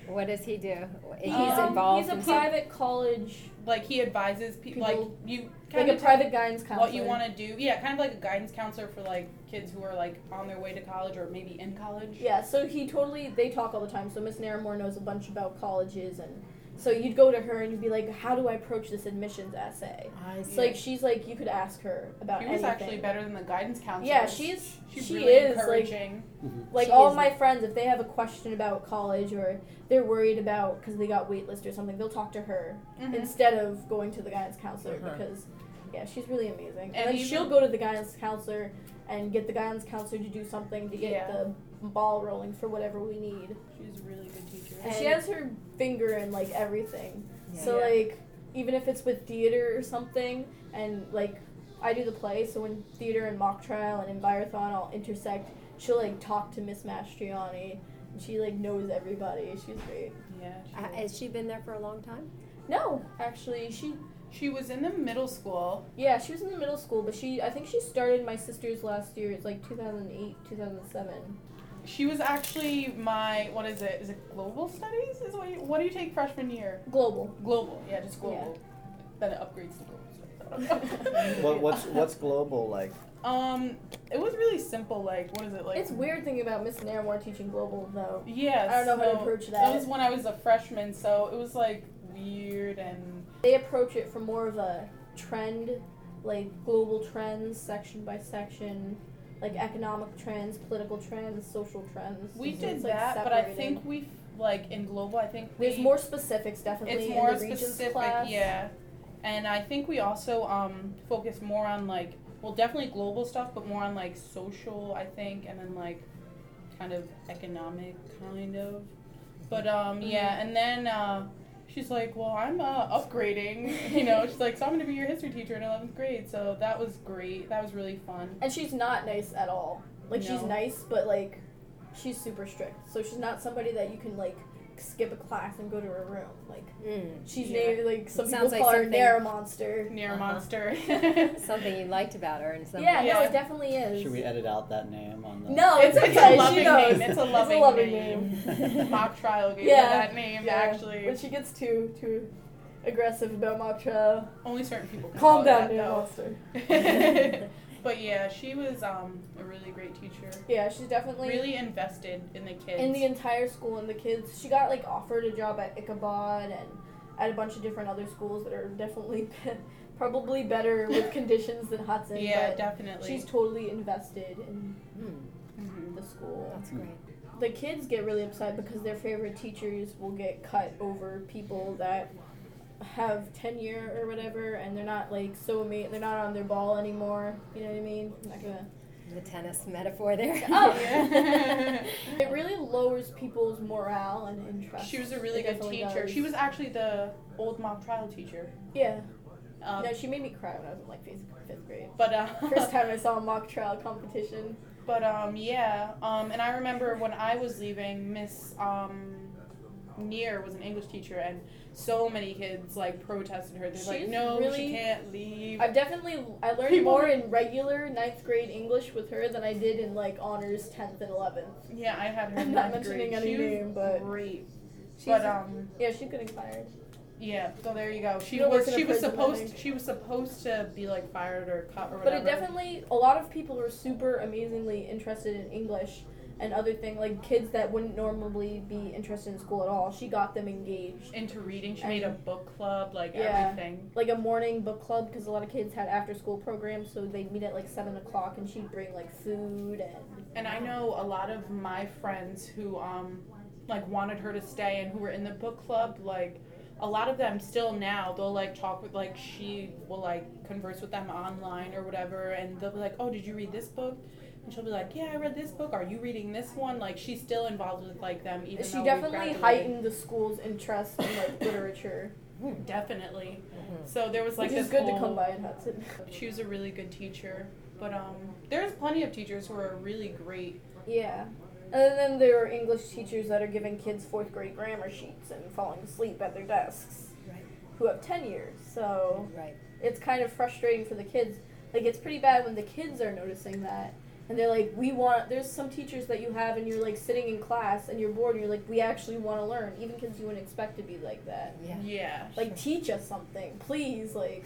What does he do? He's Um, involved He's a in some- private college, Like he advises people, like People- you like kind a of private guidance counselor. what you want to do. Yeah, kind of like a guidance counselor for like kids who are like on their way to college or maybe in college. Yeah, so he totally, they talk all the time. So Miss Naramore knows a bunch about colleges, and so you'd go to her and you'd be like, how do I approach this admissions essay? I It's see. like, she's like, you could ask her about She was anything. actually better than the guidance counselor. Yeah, she's, She's she really is, like, encouraging. like She all is my the- friends, if they have a question about college or they're worried about, because they got waitlist or something, they'll talk to her Mhm. instead of going to the guidance counselor Uh-huh. because, yeah, she's really amazing. And, And then even- she'll go to the guidance counselor and get the guidance counselor to do something to get Yeah. the ball rolling for whatever we need. She's a really good teacher. And she has her finger in like everything. Yeah. So Yeah. like even if it's with theater or something, and like I do the play, so when theater and mock trial and Envirothon all intersect, she'll like talk to Miss Mastriani. And she like knows everybody. She's great. Yeah. She, Uh, has she been there for a long time? No, actually, she she was in the middle school. yeah she was in the middle school, but she I think she started my sister's last year. It's like two thousand eight, two thousand seven. She was actually my what is it? Is it global studies? Is what you, what do you take freshman year? Global. Global. Yeah, just global. Then it upgrades to global studies. What, what's what's global like? Um, it was really simple. Like, what is it like? It's weird thinking about Miss Naramore teaching global though. Yes. I don't know how to so approach That that. was when I was a freshman, so it was like weird and They approach it from more of a trend, like global trends, section by section, like economic trends, political trends, social trends. we So did it's, like, that. But I separated. think we like in global. I think we, There's more specifics definitely It's more in the Regents specific, class. yeah. And I think we also um focus more on like well definitely global stuff, but more on like social. I think, and then like kind of economic kind of. But um yeah, and then uh, she's like, well, I'm uh, upgrading. You know, she's like, so I'm gonna be your history teacher in eleventh grade. So that was great. That was really fun. And she's not nice at all. Like she's No. nice, but like she's super strict. So she's not somebody that you can like skip a class and go to her room. Like Mm. she's Yeah. named like some Sounds people like call her something- Nara Monster. Near Uh-huh. monster. Something you liked about her and something. Yeah, no, Yeah. it definitely is. Should we edit out that name on the? No, It's, it's, it's okay. a loving she knows. name. It's a loving, name. Mock trial gave Yeah. her that name Yeah. actually. When she gets too too aggressive about mock trial, Only certain people can calm call down, it Nara that, Monster. though. But yeah, she was um a really great teacher. Yeah, she's definitely Really invested in the kids. in the entire school and the kids. She got like offered a job at Ichabod and at a bunch of different other schools that are definitely probably better with conditions than Hudson. yeah, but definitely. she's totally invested in Mm, Mhm. the school. that's great. The kids get really upset because their favorite teachers will get cut over people that have tenure or whatever, and they're not like so ama- they're not on their ball anymore. You know what I mean? I'm not gonna. The tennis metaphor there. Oh. Yeah. It really lowers people's morale and interest. She was a really It good definitely teacher. does. She was actually the old mock trial teacher. Yeah. Um, No, she made me cry when I was in like fifth, fifth grade. but uh, First time I saw a mock trial competition. But um, yeah, um, and I remember when I was leaving, Miss um, Neer was an English teacher, and so many kids like protested her. They're like, She's "No, really- she can't leave." I've definitely I learned People- more in regular ninth grade English with her than I did in like honors tenth and eleventh. Yeah, I had her. I'm in not ninth mentioning grade. any She was name, but great. She's But um, yeah, she's getting fired. yeah. So there you go. She You don't was. work in a She was prison, I supposed. think. She was supposed to be like fired or cut or But whatever. it definitely a lot of people are super amazingly interested in English and other things like kids that wouldn't normally be interested in school at all. She got them engaged. into reading. She made a book club, like Yeah. everything. Like a morning book club because a lot of kids had after school programs, so they'd meet at like seven o'clock and she'd bring like food and And I know a lot of my friends who um like wanted her to stay and who were in the book club, like a lot of them still now they'll like talk with like she will like converse with them online or whatever, and they'll be like, "Oh, did you read this book?" And she'll be like, "Yeah, I read this book. Are you reading this one?" Like she's still involved with like them even she though we definitely graduated. heightened the school's interest in like literature, Definitely. Mhm. So there was like which is this good whole, to come by in Hudson. She was a really good teacher, but um there's plenty of teachers who are really great. Yeah. And then there are English teachers that are giving kids fourth grade grammar sheets and falling asleep at their desks Right. who have tenure. So Right. it's kind of frustrating for the kids. Like, it's pretty bad when the kids are noticing that. And they're like, we want, there's some teachers that you have and you're like sitting in class and you're bored and you're like, we actually want to learn, even kids you wouldn't expect to be like that. Yeah. Yeah. Like, teach us something, please, like,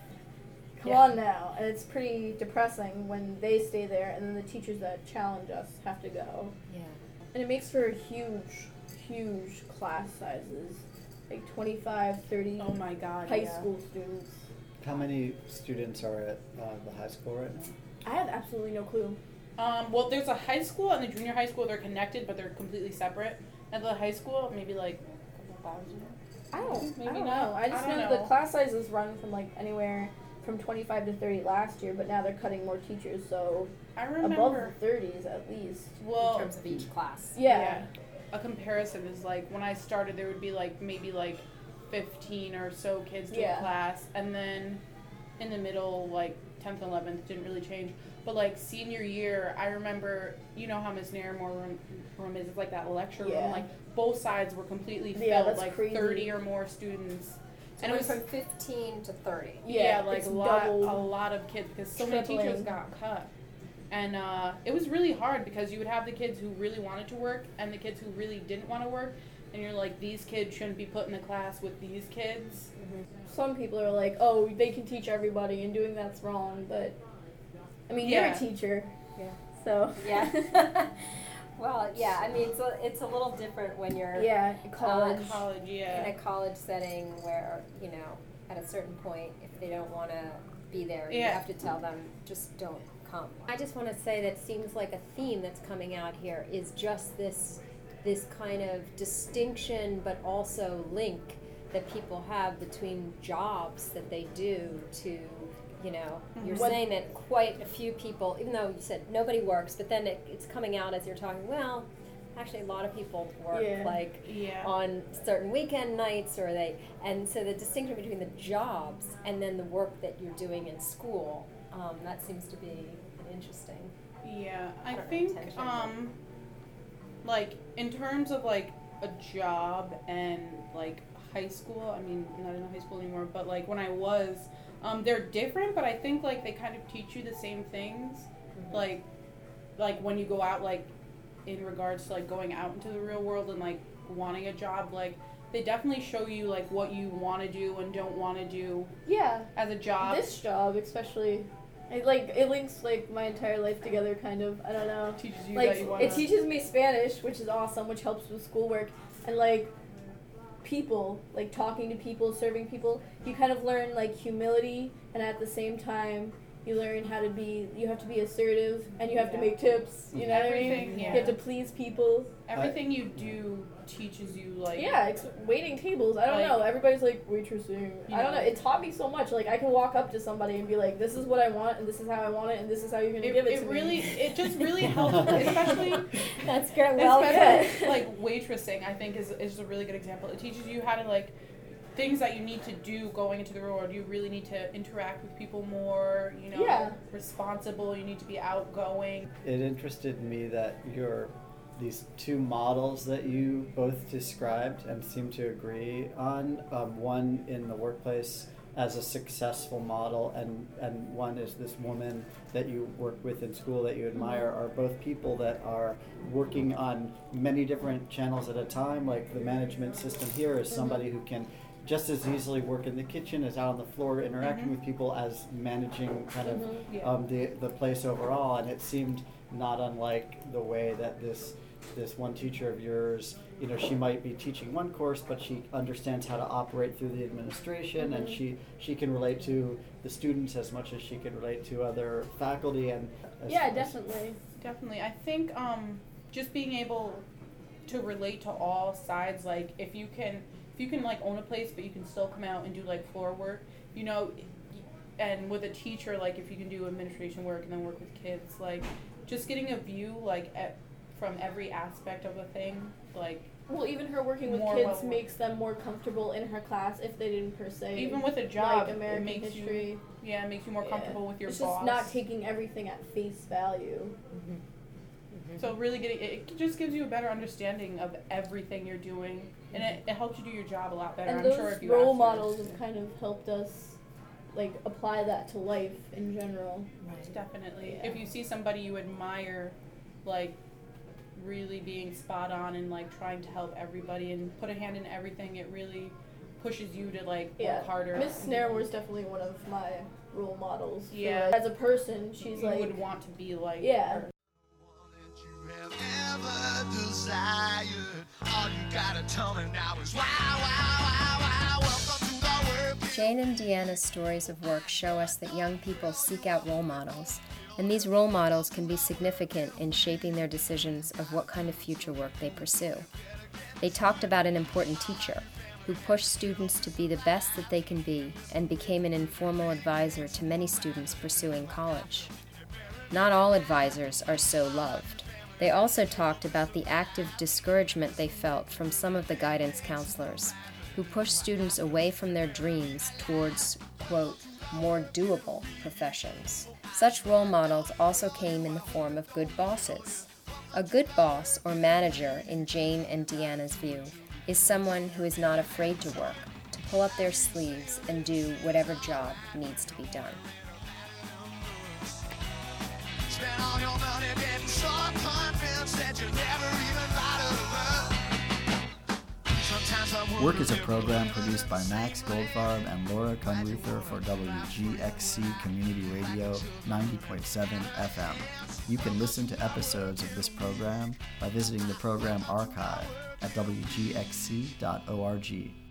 come Yeah. on now. And it's pretty depressing when they stay there and then the teachers that challenge us have to go. Yeah. And it makes for huge, huge class sizes, like twenty-five, thirty Oh my God. high yeah. school students. How many students are at uh, the high school right now? I have absolutely no clue. Um, well, there's a high school and the junior high school. They're connected, but they're completely separate. At the high school, maybe like a couple thousand. I don't, Maybe I don't not. know. I just I don't know, know. the class sizes run from like anywhere from twenty-five to thirty last year, but now they're cutting more teachers, so I above remember. the thirties at least. Well, In terms of each class. Yeah. a comparison is like when I started, there would be like maybe like fifteen or so kids to Yeah. a class, and then in the middle, like tenth and eleventh, didn't really change. But like senior year, I remember, you know how Miss Nairmore room, room is, it's like that lecture Yeah. room, like both sides were completely filled, Yeah, that's like crazy. thirty or more students. So And it it was was from fifteen to thirty. yeah, Yeah, like it's a lot, doubled, a lot of kids because so many teachers tripling. got cut, and uh, it was really hard because you would have the kids who really wanted to work and the kids who really didn't want to work, and you're like, these kids shouldn't be put in the class with these kids. Some people are like, oh, they can teach everybody, and doing that's wrong, but I mean, Yeah. you're a teacher. Yeah. So. Yeah. Well, yeah, I mean, it's a, it's a little different when you're Yeah, college. Um, College, in yeah. a college setting where, you know, at a certain point, if they don't want to be there, you Yeah. have to tell them, just don't come. I just want to say that seems like a theme that's coming out here is just this, this kind of distinction, but also link that people have between jobs that they do to, you know, you're What- saying that quite a few people, even though you said nobody works, but then it, it's coming out as you're talking, well, actually a lot of people work, Yeah. like, Yeah. on certain weekend nights, or they, and so the distinction between the jobs and then the work that you're doing in school, um, that seems to be an interesting. Yeah, I Or think, intention. um, like, in terms of, like, a job and, like, high school, I mean, I'm not in high school anymore, but, like, when I was, um, they're different, but I think, like, they kind of teach you the same things. Mm-hmm. Like, like, when you go out, like, in regards to, like, going out into the real world and, like, wanting a job, like, they definitely show you, like, what you want to do and don't want to do Yeah. as a job. This job, especially, it like it links like my entire life together. Kind of. I don't know. teaches you Like that you want it to... teaches me Spanish, which is awesome, which helps with schoolwork, and like people, like talking to people, serving people. You kind of learn like humility, and at the same time, you learn how to be. You have to be assertive, and you have to Yeah. make tips. You know what I mean? Everything, yeah. You have to please people. Everything you do teaches you, like... Yeah, ex- waiting tables. I don't Like- know. Everybody's like waitressing. You I don't know. know. It taught me so much. Like I can walk up to somebody and be like, "This is what I want, and this is how I want it, and this is how you're gonna It, give it, it to really, me." it just really helps, especially, That's great. Well, especially good. like waitressing. I think is is a really good example. It teaches you how to like things that you need to do going into the real world. You really need to interact with people more. You know, Yeah. responsible. You need to be outgoing. It interested me that your these two models that you both described and seem to agree on, um, one in the workplace as a successful model, and, and one is this woman that you work with in school that you admire, are both people that are working on many different channels at a time. Like the management system here is somebody who can just as easily work in the kitchen as out on the floor interacting Mhm. with people as managing kind of Mhm. Yeah. um, the the place overall. And it seemed not unlike the way that this this one teacher of yours, you know, she might be teaching one course, but she understands how to operate through the administration, and Mhm. she she can relate to the students as much as she can relate to other faculty. And as, Yeah, as- definitely. Definitely. I think um, just being able to relate to all sides, like if you can, if you can like own a place, but you can still come out and do like floor work, you know, and with a teacher, like if you can do administration work and then work with kids, like just getting a view like at, from every aspect of a thing, like Well, even her working with More kids well- makes them more comfortable in her class if they didn't per se. even with a job, like American it makes history. you, yeah, it makes you more Yeah. comfortable with your it's boss. just not taking everything at face value. So really getting it, it just gives you a better understanding of everything you're doing, and it, it helps you do your job a lot better. And I'm those sure if you role asked her. models have kind of helped us like apply that to life in general. Definitely. Yeah. If you see somebody you admire, like, really being spot on and, like, trying to help everybody and put a hand in everything, it really pushes you to, like, Yeah, work harder. Miss Snare was definitely one of my role models. for, Yeah. like, as a person, she's you like, would want to be like yeah. her. You have ever desired. All you gotta tell me now is wow, wow, wow, wow. Welcome to the world. Jane and Deanna's stories of work show us that young people seek out role models, and these role models can be significant in shaping their decisions of what kind of future work they pursue. They talked about an important teacher who pushed students to be the best that they can be and became an informal advisor to many students pursuing college. Not all advisors are so loved. They also talked about the active discouragement they felt from some of the guidance counselors who pushed students away from their dreams towards, quote, more doable professions. Such role models also came in the form of good bosses. A good boss or manager, in Jane and Deanna's view, is someone who is not afraid to work, to pull up their sleeves and do whatever job needs to be done. Spend all your money getting so convinced that you never even bothered to love. Sometimes I wonder Work is a if program produced by Max Goldfarb and Laura Kunruther for W G X C Community Radio ninety point seven F M. You can listen to episodes of this program by visiting the program archive at w g x c dot org.